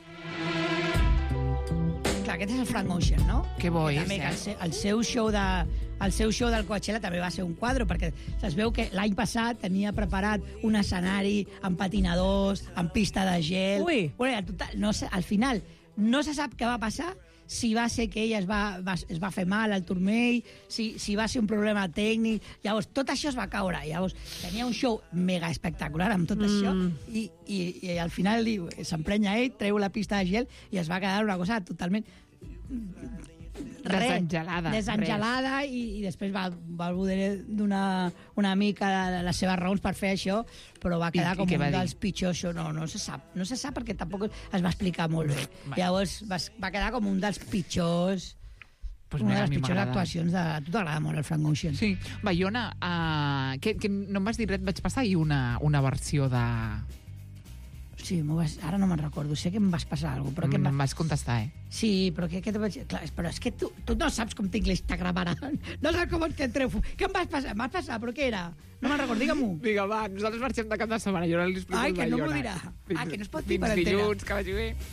Clar, aquest és el Frank Ocean, no? Que bo és, el seu show del Coachella també va ser un quadre, perquè es veu que l'any passat tenia preparat un escenari amb patinadors, amb pista de gel... Al final no se sap què va passar, si va ser que ell es va fer mal al turmell, si va ser un problema tècnic. Llavors, tot això es va caure. Llavors, tenia un show mega espectacular amb tot això i al final s'emprenya ell, treu la pista de gel i es va quedar una cosa totalment... desengelada i després va poder donar una mica de les seves raons per fer això, però va quedar com un dels pitjors shows. No se sap perquè tampoc es va explicar molt bé. Llavors va quedar com un dels pitjors, una de les pitjors actuacions. A tu t'agrada molt el Frank Ocean. Sí. Va, Iona, que no em vas dir res, et vaig passar ahir una versió de... Sí, ara no me'n recordo. Sé que em vas passar alguna cosa. Em vas contestar, Sí, però què te vaig... Clar, però és que tu no saps com tinc l'Instagram ara. No saps com et treu. Què em vas passar? Em vas passar, però què era? No me'n recordo, digue-m'ho. Vinga, va, nosaltres marxem de cap de setmana. Jo ara li explico que no m'ho dirà. Que no es pot dir per antena. Fins dilluns, que vagi bé.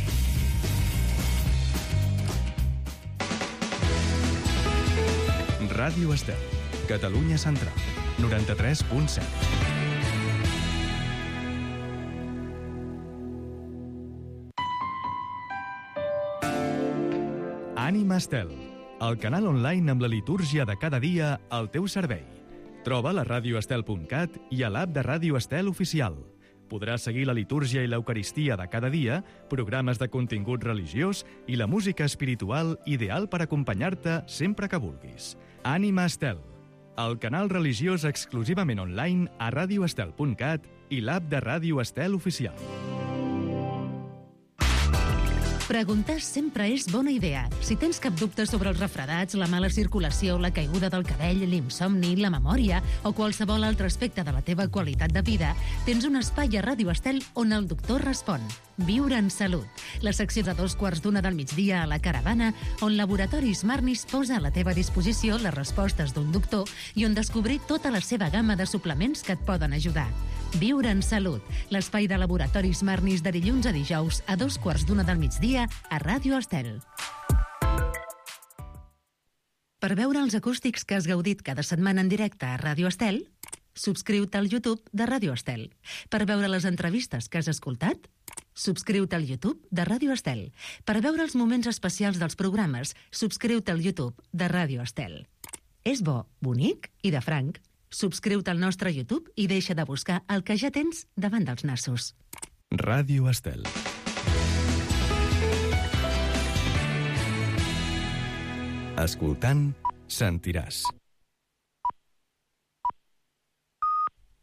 Ràdio Estel, Catalunya Central, 93.7. Ànima Estel, el canal online amb la litúrgia de cada dia al teu servei. Troba la radioestel.cat i a l'app de Ràdio Estel oficial. Podràs seguir la litúrgia i l'eucaristia de cada dia, programes de contingut religiós i la música espiritual ideal per acompanyar-te sempre que vulguis. Ànima Estel, el canal religiós exclusivament online a radioestel.cat i l'app de Ràdio Estel oficial. Preguntar sempre és bona idea. Si tens cap dubte sobre els refredats, la mala circulació, la caiguda del cabell, l'insomni, la memòria o qualsevol altre aspecte de la teva qualitat de vida, tens un espai a Ràdio Estel on el doctor respon. Viure en salut. La secció de 2:15 del migdia a la Caravana, on Laboratoris Marnis posa a la teva disposició les respostes d'un doctor i on descobrir tota la seva gamma de suplements que et poden ajudar. Viure en salut. L'espai de Laboratoris Marnis de dilluns a dijous a 2:15 del migdia a Ràdio Estel. Per veure els acústics que has gaudit cada setmana en directe a Ràdio Estel, subscriu-te al YouTube de Ràdio Estel. Per veure les entrevistes que has escoltat, subscriu-te al YouTube de Ràdio Estel. Per veure els moments especials dels programes, subscriu-te al YouTube de Ràdio Estel. És bo, bonic i de franc. Subscriu-te al nostre YouTube i deixa de buscar el que ja tens davant dels nassos. Ràdio Estel. Escoltant, sentiràs.